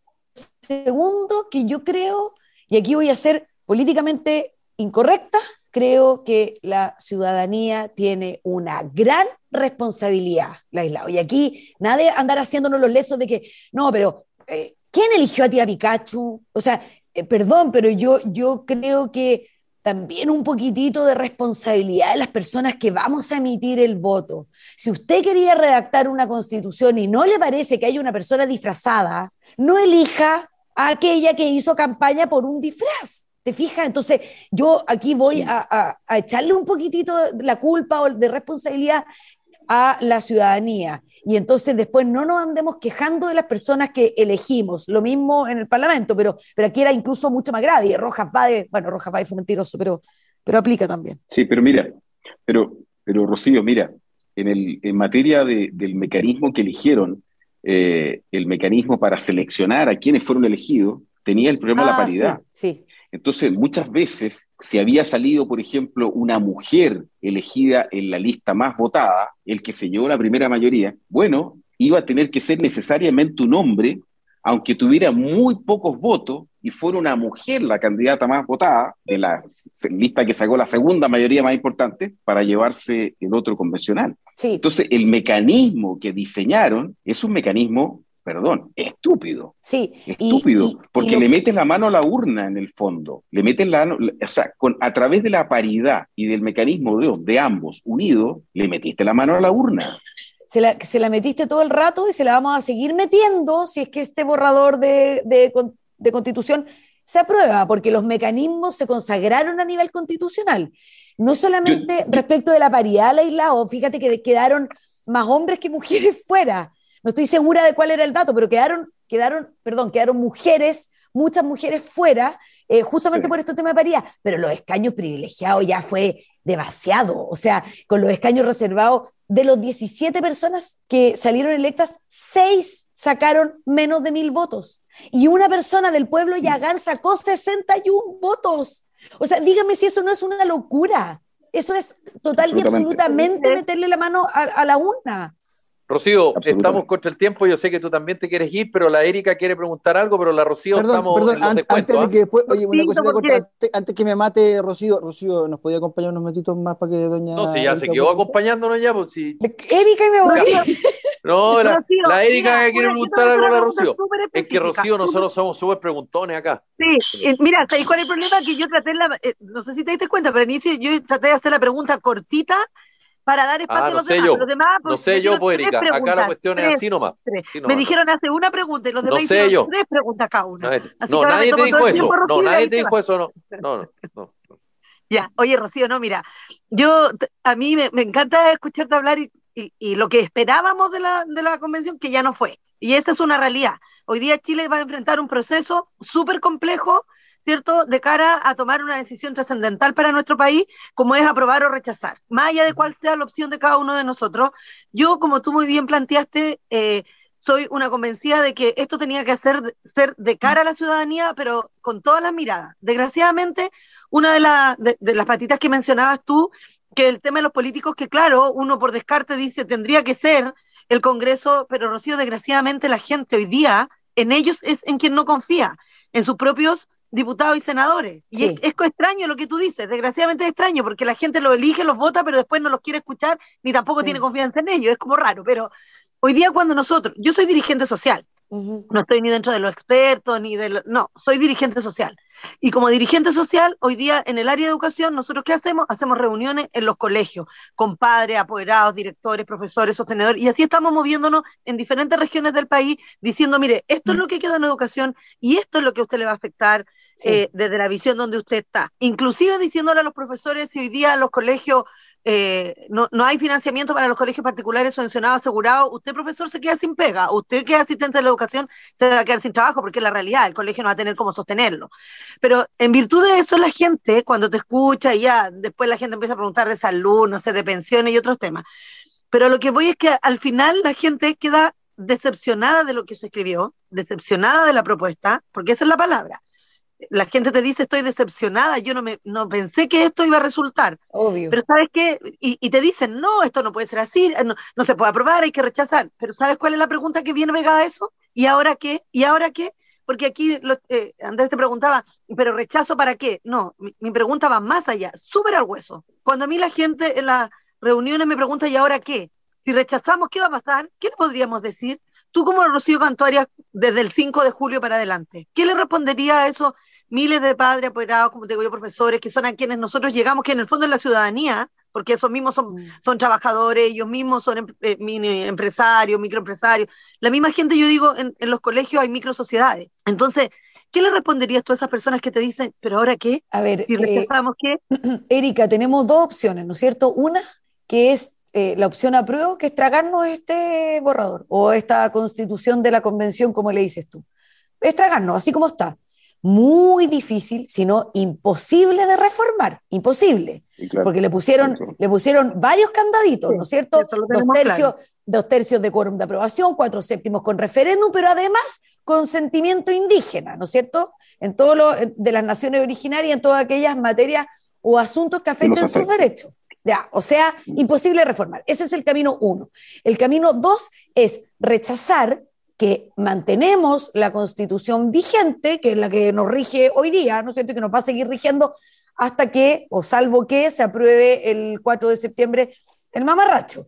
[SPEAKER 6] segundo que yo creo, y aquí voy a ser políticamente incorrecta, creo que la ciudadanía tiene una gran responsabilidad, Laislao. Y aquí nadie andar haciéndonos los lesos de que, no, pero eh, ¿quién eligió a ti a Pikachu? O sea, eh, perdón, pero yo, yo creo que también un poquitito de responsabilidad de las personas que vamos a emitir el voto. Si usted quería redactar una constitución y no le parece que haya una persona disfrazada, no elija a aquella que hizo campaña por un disfraz. ¿Te fijas? Entonces, yo aquí voy
[SPEAKER 3] Sí.
[SPEAKER 6] a, a, a echarle un poquitito de la culpa o de responsabilidad a la ciudadanía. Y entonces después no nos andemos quejando de las personas que elegimos. Lo mismo en el Parlamento, pero, pero aquí era incluso mucho más grave. Rojas Báez, bueno, Rojas Báez fue mentiroso, pero, pero aplica también.
[SPEAKER 3] Sí, pero mira, pero, pero Rocío, mira, en, el, en materia de, del mecanismo que eligieron, eh, el mecanismo para seleccionar a quienes fueron elegidos, tenía el problema de la
[SPEAKER 6] Ah,
[SPEAKER 3] paridad.
[SPEAKER 6] sí, sí.
[SPEAKER 3] Entonces, muchas veces, si había salido, por ejemplo, una mujer elegida en la lista más votada, el que se llevó la primera mayoría, bueno, iba a tener que ser necesariamente un hombre, aunque tuviera muy pocos votos y fuera una mujer la candidata más votada de la lista que sacó la segunda mayoría más importante para llevarse el otro convencional.
[SPEAKER 6] Sí.
[SPEAKER 3] Entonces, el mecanismo que diseñaron es un mecanismo, perdón, estúpido.
[SPEAKER 6] Sí,
[SPEAKER 3] Estúpido,
[SPEAKER 6] y, y,
[SPEAKER 3] porque
[SPEAKER 6] y lo,
[SPEAKER 3] le metes la mano a la urna en el fondo, le metes la, o sea, con, a través de la paridad y del mecanismo de, de ambos unidos, le metiste la mano a la urna.
[SPEAKER 6] se, la, se la metiste todo el rato y se la vamos a seguir metiendo si es que este borrador de, de, de Constitución se aprueba, porque los mecanismos se consagraron a nivel constitucional. No solamente
[SPEAKER 3] Yo,
[SPEAKER 6] respecto de la paridad al aislado, fíjate que quedaron más hombres que mujeres fuera. No estoy segura de cuál era el dato, pero quedaron, quedaron, perdón, quedaron mujeres, muchas mujeres fuera, eh, justamente
[SPEAKER 3] sí.
[SPEAKER 6] por este tema de paridad, pero los escaños privilegiados ya fue demasiado, o sea, con los escaños reservados, de los diecisiete personas que salieron electas, seis sacaron menos de mil votos, y una persona del pueblo Yagán sacó sesenta y uno votos. O sea, dígame si eso no es una locura. Eso es total y absolutamente meterle la mano a, a la urna.
[SPEAKER 1] Rocío, estamos contra el tiempo, yo sé que tú también te quieres ir, pero la Erika quiere preguntar algo, pero la Rocío
[SPEAKER 5] perdón,
[SPEAKER 1] estamos
[SPEAKER 5] perdón,
[SPEAKER 1] en los
[SPEAKER 5] an
[SPEAKER 1] descuentos.
[SPEAKER 5] Antes de que después, oye, una cosa
[SPEAKER 2] antes,
[SPEAKER 5] antes que me mate Rocío, Rocío, ¿nos podía acompañar unos minutitos más para que doña...
[SPEAKER 1] No, si ya se quedó acompañándonos ya, pues si...
[SPEAKER 6] Erika y me voy.
[SPEAKER 1] No, la,
[SPEAKER 2] Rocío,
[SPEAKER 1] la Erika
[SPEAKER 2] mira,
[SPEAKER 1] que quiere
[SPEAKER 2] una,
[SPEAKER 1] preguntar algo a la Rocío. Es que Rocío,
[SPEAKER 2] super...
[SPEAKER 1] nosotros somos súper preguntones acá.
[SPEAKER 2] Sí, eh, mira, ¿sabes cuál es el problema? Que yo traté, la, eh, no sé si te diste cuenta, pero al inicio yo traté de hacer la pregunta cortita para dar espacio
[SPEAKER 1] ah,
[SPEAKER 2] a
[SPEAKER 1] no
[SPEAKER 2] los
[SPEAKER 1] sé
[SPEAKER 2] demás.
[SPEAKER 1] yo,
[SPEAKER 2] los demás
[SPEAKER 1] no sé yo, pues Erika, acá la cuestión
[SPEAKER 2] tres,
[SPEAKER 1] es así nomás. Así nomás
[SPEAKER 2] me dijeron
[SPEAKER 1] no.
[SPEAKER 2] hace una pregunta y los demás
[SPEAKER 1] no
[SPEAKER 2] hicieron
[SPEAKER 1] yo.
[SPEAKER 2] tres preguntas cada una.
[SPEAKER 1] Nadie,
[SPEAKER 2] así
[SPEAKER 1] no,
[SPEAKER 2] que
[SPEAKER 1] nadie te dijo eso,
[SPEAKER 2] tiempo, Rocío,
[SPEAKER 1] no, nadie te
[SPEAKER 2] te
[SPEAKER 1] dijo eso, no, no, no, no.
[SPEAKER 2] Ya, oye Rocío, no, mira, yo, a mí me, me encanta escucharte hablar y, y, y lo que esperábamos de la, de la convención que ya no fue, y esa es una realidad. Hoy día Chile va a enfrentar un proceso súper complejo, ¿cierto?, de cara a tomar una decisión trascendental para nuestro país, como es aprobar o rechazar, más allá de cuál sea la opción de cada uno de nosotros. Yo, como tú muy bien planteaste, eh, soy una convencida de que esto tenía que hacer, ser de cara a la ciudadanía, pero con todas las miradas. Desgraciadamente, una de, la, de, de las patitas que mencionabas tú, que el tema de los políticos, que claro, uno por descarte dice tendría que ser el Congreso, pero Rocío, desgraciadamente la gente hoy día, en ellos es en quien no confía, en sus propios diputados y senadores. Y sí. es, es extraño lo que tú dices, desgraciadamente es extraño, porque la gente los elige, los vota, pero después no los quiere escuchar, ni tampoco sí. tiene confianza en ellos, es como raro, pero hoy día cuando nosotros, yo soy dirigente social, uh-huh. no estoy ni dentro de los expertos, ni de los, no, soy dirigente social. Y como dirigente social, hoy día en el área de educación, ¿nosotros qué hacemos? Hacemos reuniones en los colegios, con padres, apoderados, directores, profesores, sostenedores, y así estamos moviéndonos en diferentes regiones del país, diciendo, mire, esto uh-huh. es lo que queda en educación, y esto es lo que a usted le va a afectar sí. eh, desde la visión donde usted está. Inclusive diciéndole a los profesores, si hoy día los colegios Eh, no, no hay financiamiento para los colegios particulares subvencionados, asegurados, usted profesor se queda sin pega, usted que es asistente de la educación se va a quedar sin trabajo porque es la realidad, el colegio no va a tener cómo sostenerlo, pero en virtud de eso la gente cuando te escucha y ya después la gente empieza a preguntar de salud, no sé, de pensiones y otros temas, pero lo que voy es que al final la gente queda decepcionada de lo que se escribió, decepcionada de la propuesta, porque esa es la palabra. La gente te dice, estoy decepcionada, yo no me no pensé que esto iba a resultar.
[SPEAKER 6] Obvio.
[SPEAKER 2] Pero ¿sabes qué? Y, y te dicen, no, esto no puede ser así, no, no se puede aprobar, hay que rechazar. Pero ¿sabes cuál es la pregunta que viene pegada a eso? ¿Y ahora qué? ¿Y ahora qué? Porque aquí lo, eh, Andrés te preguntaba, ¿pero rechazo para qué? No, mi, mi pregunta va más allá, súper al hueso. Cuando a mí la gente en las reuniones me pregunta, ¿y ahora qué? Si rechazamos, ¿qué va a pasar? ¿Qué le podríamos decir? Tú como Rocío Cantuarias, desde el cinco de julio para adelante, ¿qué le respondería a eso? Miles de padres apoderados, como te digo yo, profesores, que son a quienes nosotros llegamos, que en el fondo es la ciudadanía, porque esos mismos son, son trabajadores, ellos mismos son eh, mini empresarios, microempresarios, la misma gente, yo digo, en, en los colegios hay microsociedades. Entonces, ¿Qué le responderías tú a esas personas que te dicen, pero ahora qué?
[SPEAKER 6] A ver,
[SPEAKER 2] Si rechazamos
[SPEAKER 6] eh,
[SPEAKER 2] qué.
[SPEAKER 6] Erika, tenemos dos opciones, ¿no es cierto? Una, que es eh, la opción apruebo, que es tragarnos este borrador o esta constitución de la convención, como le dices tú. Es tragarnos, así como está. Muy difícil, si no imposible de reformar, imposible,
[SPEAKER 3] claro,
[SPEAKER 6] porque le pusieron,
[SPEAKER 3] claro.
[SPEAKER 6] le pusieron varios candaditos,
[SPEAKER 2] Sí,
[SPEAKER 6] ¿no es cierto? Dos tercios,
[SPEAKER 2] claro.
[SPEAKER 6] dos tercios de quórum de aprobación, cuatro séptimos con referéndum, pero además consentimiento indígena, ¿no es cierto? En todo lo de las naciones originarias, en todas aquellas materias o asuntos que afecten sus derechos. Ya, o sea, imposible reformar. Ese es el camino uno. El camino dos es rechazar que mantenemos la constitución vigente, que es la que nos rige hoy día, ¿no es cierto? Que nos va a seguir rigiendo hasta que, o salvo que, se apruebe el cuatro de septiembre el mamarracho.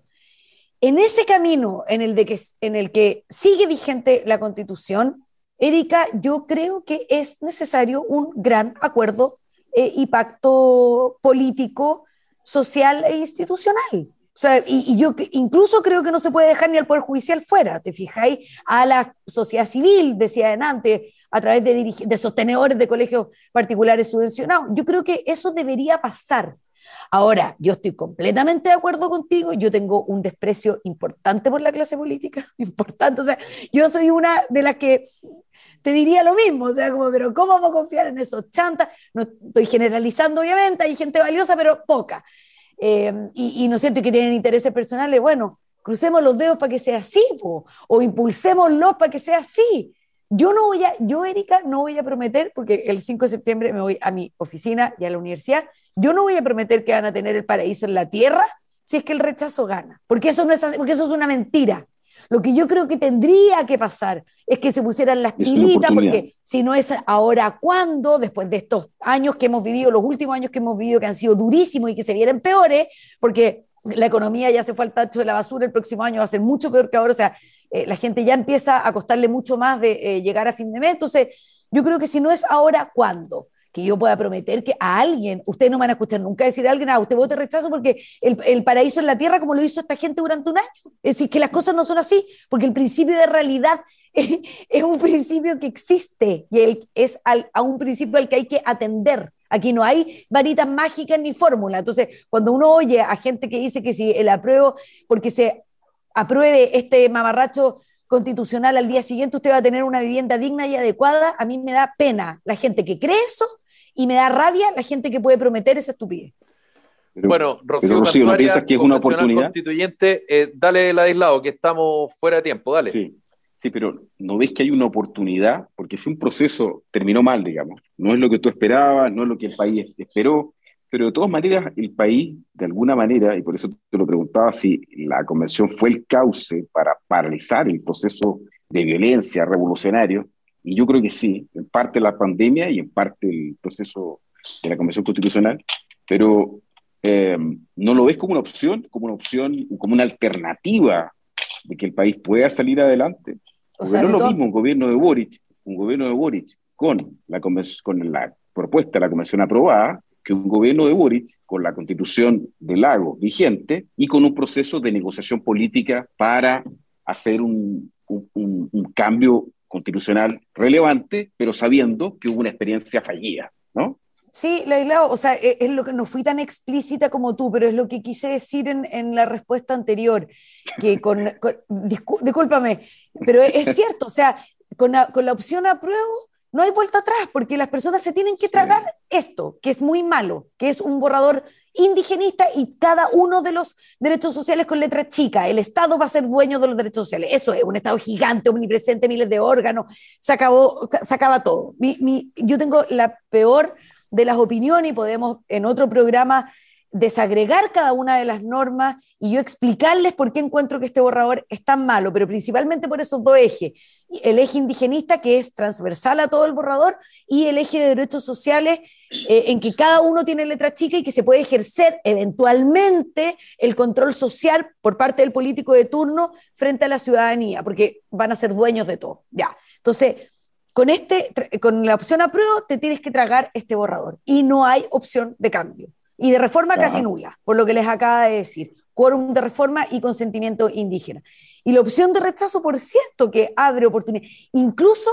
[SPEAKER 6] En ese camino en el, de que, en el que sigue vigente la Constitución, Erika, yo creo que es necesario un gran acuerdo eh, y pacto político, social e institucional. O sea, y, y yo incluso creo que no se puede dejar ni al Poder Judicial fuera, ¿te fijáis? A la sociedad civil, decía antes, a través de, dirige, de sostenedores de colegios particulares subvencionados. Yo creo que eso debería pasar. Ahora, yo estoy completamente de acuerdo contigo, yo tengo un desprecio importante por la clase política, importante, o sea, yo soy una de las que te diría lo mismo, o sea, como, pero ¿cómo vamos a confiar en esos chantas? No estoy generalizando, obviamente, hay gente valiosa, pero poca, eh, y, y no es cierto que tienen intereses personales, bueno, crucemos los dedos para que sea así, po, o impulsémoslo para que sea así. Yo no voy a, yo, Erika, no voy a prometer, porque el cinco de septiembre me voy a mi oficina y a la universidad, yo no voy a prometer que van a tener el paraíso en la tierra si es que el rechazo gana, porque eso, no es, porque eso es una mentira. Lo que yo creo que tendría que pasar es que se pusieran las pilitas, porque si no es ahora, ¿cuándo? Después de estos años que hemos vivido, los últimos años que hemos vivido, que han sido durísimos y que se vienen peores, porque la economía ya se fue al tacho de la basura, el próximo año va a ser mucho peor que ahora, o sea, eh, la gente ya empieza a costarle mucho más de eh, llegar a fin de mes. Entonces, yo creo que si no es ahora, ¿cuándo? Que yo pueda prometer que a alguien, ustedes no van a escuchar nunca decir a alguien, ah, usted vote rechazo porque el, el paraíso en la tierra, como lo hizo esta gente durante un año. Es decir, que las cosas no son así, porque el principio de realidad es, es un principio que existe y el, es al, a un principio al que hay que atender. Aquí no hay varitas mágicas ni fórmula. Entonces, cuando uno oye a gente que dice que si el apruebo, porque se apruebe este mamarracho constitucional al día siguiente usted va a tener una vivienda digna y adecuada, a mí me da pena la gente que cree eso y me da rabia la gente que puede prometer esa estupidez.
[SPEAKER 1] Pero, bueno, Rocío,
[SPEAKER 3] pero, Rocío ¿no piensas que es una oportunidad?
[SPEAKER 1] Constituyente, eh, dale la de aislado, que estamos fuera de tiempo, dale.
[SPEAKER 3] Sí, sí, pero ¿no ves que hay una oportunidad? Porque fue un proceso, terminó mal, digamos. No es lo que tú esperabas, no es lo que el país esperó, pero de todas maneras el país, de alguna manera, y por eso te lo preguntaba, si la convención fue el cauce para paralizar el proceso de violencia revolucionario, y yo creo que sí, en parte la pandemia y en parte el proceso de la convención constitucional, pero eh, ¿no lo ves como una opción, como una opción, como una alternativa de que el país pueda salir adelante? Porque o sea, no es lo todo... mismo un gobierno de Boric, un gobierno de Boric con la, con la propuesta de la convención aprobada, que un gobierno de Boric, con la constitución de Lago vigente y con un proceso de negociación política para hacer un, un, un, un cambio constitucional relevante, pero sabiendo que hubo una experiencia fallida, ¿no?
[SPEAKER 6] Sí, Laislao, o sea, es lo que no fui tan explícita como tú, pero es lo que quise decir en, en la respuesta anterior, que con, con discú, discúlpame, pero es, es cierto, o sea, con la, con la opción apruebo, no hay vuelta atrás, porque las personas se tienen que tragar sí. esto, que es muy malo, que es un borrador indigenista y cada uno de los derechos sociales con letra chica. El Estado va a ser dueño de los derechos sociales. Eso es, un Estado gigante, omnipresente, miles de órganos, se acabó, se acaba todo. Mi, mi, yo tengo la peor de las opiniones y podemos en otro programa desagregar cada una de las normas y yo explicarles por qué encuentro que este borrador es tan malo, pero principalmente por esos dos ejes, el eje indigenista que es transversal a todo el borrador y el eje de derechos sociales eh, en que cada uno tiene letra chica y que se puede ejercer eventualmente el control social por parte del político de turno frente a la ciudadanía, porque van a ser dueños de todo. Ya. Entonces, con, este, con la opción apruebo te tienes que tragar este borrador y no hay opción de cambio. Y de reforma Ajá. casi nula, por lo que les acaba de decir. Quórum de reforma y consentimiento indígena. Y la opción de rechazo, por cierto, que abre oportunidades. Incluso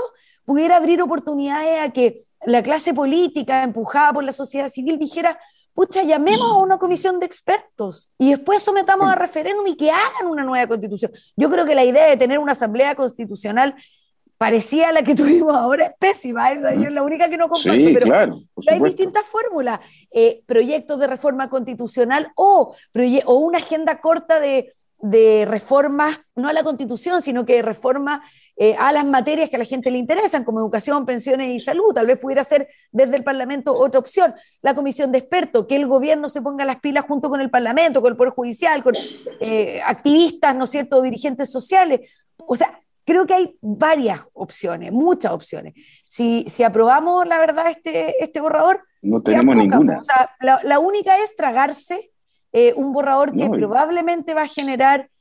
[SPEAKER 6] pudiera abrir oportunidades a que la clase política, empujada por la sociedad civil, dijera, pucha, llamemos a una comisión de expertos y después sometamos a referéndum y que hagan una nueva constitución. Yo creo que la idea de tener una asamblea constitucional parecía a la que tuvimos ahora es pésima, esa yo es la única que no comparto,
[SPEAKER 3] sí,
[SPEAKER 6] pero
[SPEAKER 3] claro,
[SPEAKER 6] hay distintas fórmulas, eh, proyectos de reforma constitucional o, o una agenda corta de, de reformas, no a la constitución, sino que reforma eh, a las materias que a la gente le interesan, como educación, pensiones y salud. Tal vez pudiera ser desde el Parlamento otra opción, la comisión de expertos, que el gobierno se ponga las pilas junto con el Parlamento, con el Poder Judicial, con eh, activistas, ¿no es cierto?, dirigentes sociales, o sea, creo que hay varias opciones, muchas opciones. Si, si aprobamos, la verdad, este, este borrador,
[SPEAKER 3] no tenemos poca, ninguna.
[SPEAKER 6] O sea, la, la única es tragarse eh, un borrador que no, probablemente va a generar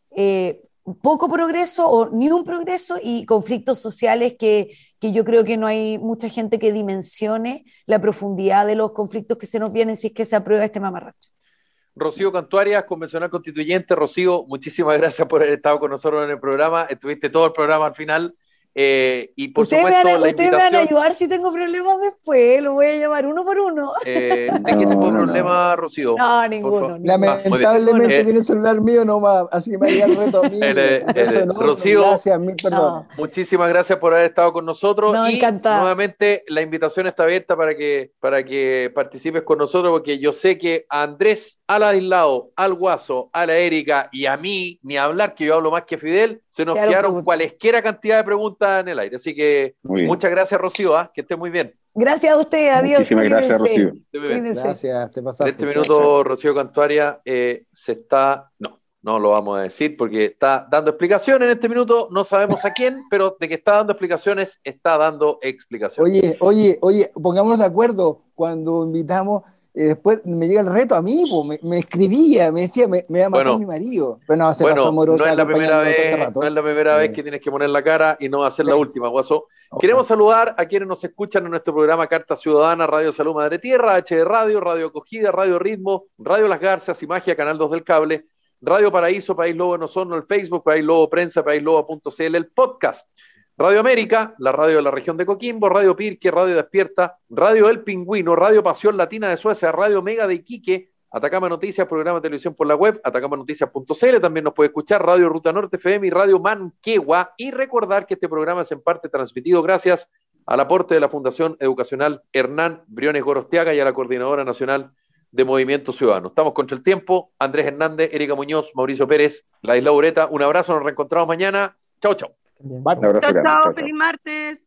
[SPEAKER 6] eh, poco progreso o ni un progreso y conflictos sociales que, que yo creo que no hay mucha gente que dimensione la profundidad de los conflictos que se nos vienen si es que se aprueba este mamarracho.
[SPEAKER 1] Rocío Cantuarias, convencional constituyente. Rocío, muchísimas gracias por haber estado con nosotros en el programa. Estuviste todo el programa al final. Eh, y por
[SPEAKER 6] ustedes
[SPEAKER 1] supuesto,
[SPEAKER 6] me van a,
[SPEAKER 1] la
[SPEAKER 6] ustedes
[SPEAKER 1] invitación...
[SPEAKER 6] me van a ayudar si tengo problemas después. Lo voy a llamar uno por uno.
[SPEAKER 1] Eh, ¿De qué tipo de problema, Rocío?
[SPEAKER 6] No, ninguno. ninguno.
[SPEAKER 5] Lamentablemente ah, tiene el celular mío nomás, así que me llega el reto a mí.
[SPEAKER 1] El, el, el, Rocío,
[SPEAKER 5] gracias, mil perdón.
[SPEAKER 1] No. Muchísimas gracias por haber estado con nosotros.
[SPEAKER 6] No,
[SPEAKER 1] y
[SPEAKER 6] encantado.
[SPEAKER 1] Nuevamente la invitación está abierta para que, para que participes con nosotros, porque yo sé que a Andrés, al aislado, al Guaso, a la Erika y a mí, ni hablar, que yo hablo más que Fidel, se nos
[SPEAKER 6] claro,
[SPEAKER 1] quedaron
[SPEAKER 6] pregunta.
[SPEAKER 1] cualesquiera cantidad de preguntas en el aire. Así que muchas gracias, Rocío, ¿eh? Que esté muy bien.
[SPEAKER 6] Gracias a usted, adiós.
[SPEAKER 3] Muchísimas gracias, Rocío.
[SPEAKER 5] Gracias, te pasaste.
[SPEAKER 1] En este minuto, Rocío Cantuaria eh, se está... No, no lo vamos a decir porque está dando explicaciones en este minuto, no sabemos a quién, pero de que está dando explicaciones, está dando explicaciones.
[SPEAKER 5] Oye, oye, oye, pongámonos de acuerdo cuando invitamos... Eh, después me llega el reto a mí, po, me, me escribía, me decía, me, me va a matar bueno, mi marido. Pero no, se
[SPEAKER 1] bueno,
[SPEAKER 5] pasó amorosa,
[SPEAKER 1] no es la primera vez, este
[SPEAKER 5] rato.
[SPEAKER 1] no es la primera eh. vez que tienes que poner la cara y no va a ser la última, Guaso. Okay. Queremos saludar a quienes nos escuchan en nuestro programa Carta Ciudadana, Radio Salud Madre Tierra, H D Radio, Radio Acogida, Radio Ritmo, Radio Las Garzas y Magia, Canal dos del Cable, Radio Paraíso, País Lobo en Osorno, el Facebook, País Lobo Prensa, País Lobo punto c l, el podcast. Radio América, la radio de la región de Coquimbo, Radio Pirque, Radio Despierta, Radio El Pingüino, Radio Pasión Latina de Suecia, Radio Mega de Iquique, Atacama Noticias, programa de televisión por la web, atacama noticias punto c l, también nos puede escuchar Radio Ruta Norte F M y Radio Manquehua, y recordar que este programa es en parte transmitido gracias al aporte de la Fundación Educacional Hernán Briones Gorostiaga y a la Coordinadora Nacional de Movimiento Ciudadano. Estamos contra el tiempo. Andrés Hernández, Erika Muñoz, Mauricio Pérez, Ladislau Ureta, un abrazo, nos reencontramos mañana. Chau, chau.
[SPEAKER 2] Chao, chao, feliz martes.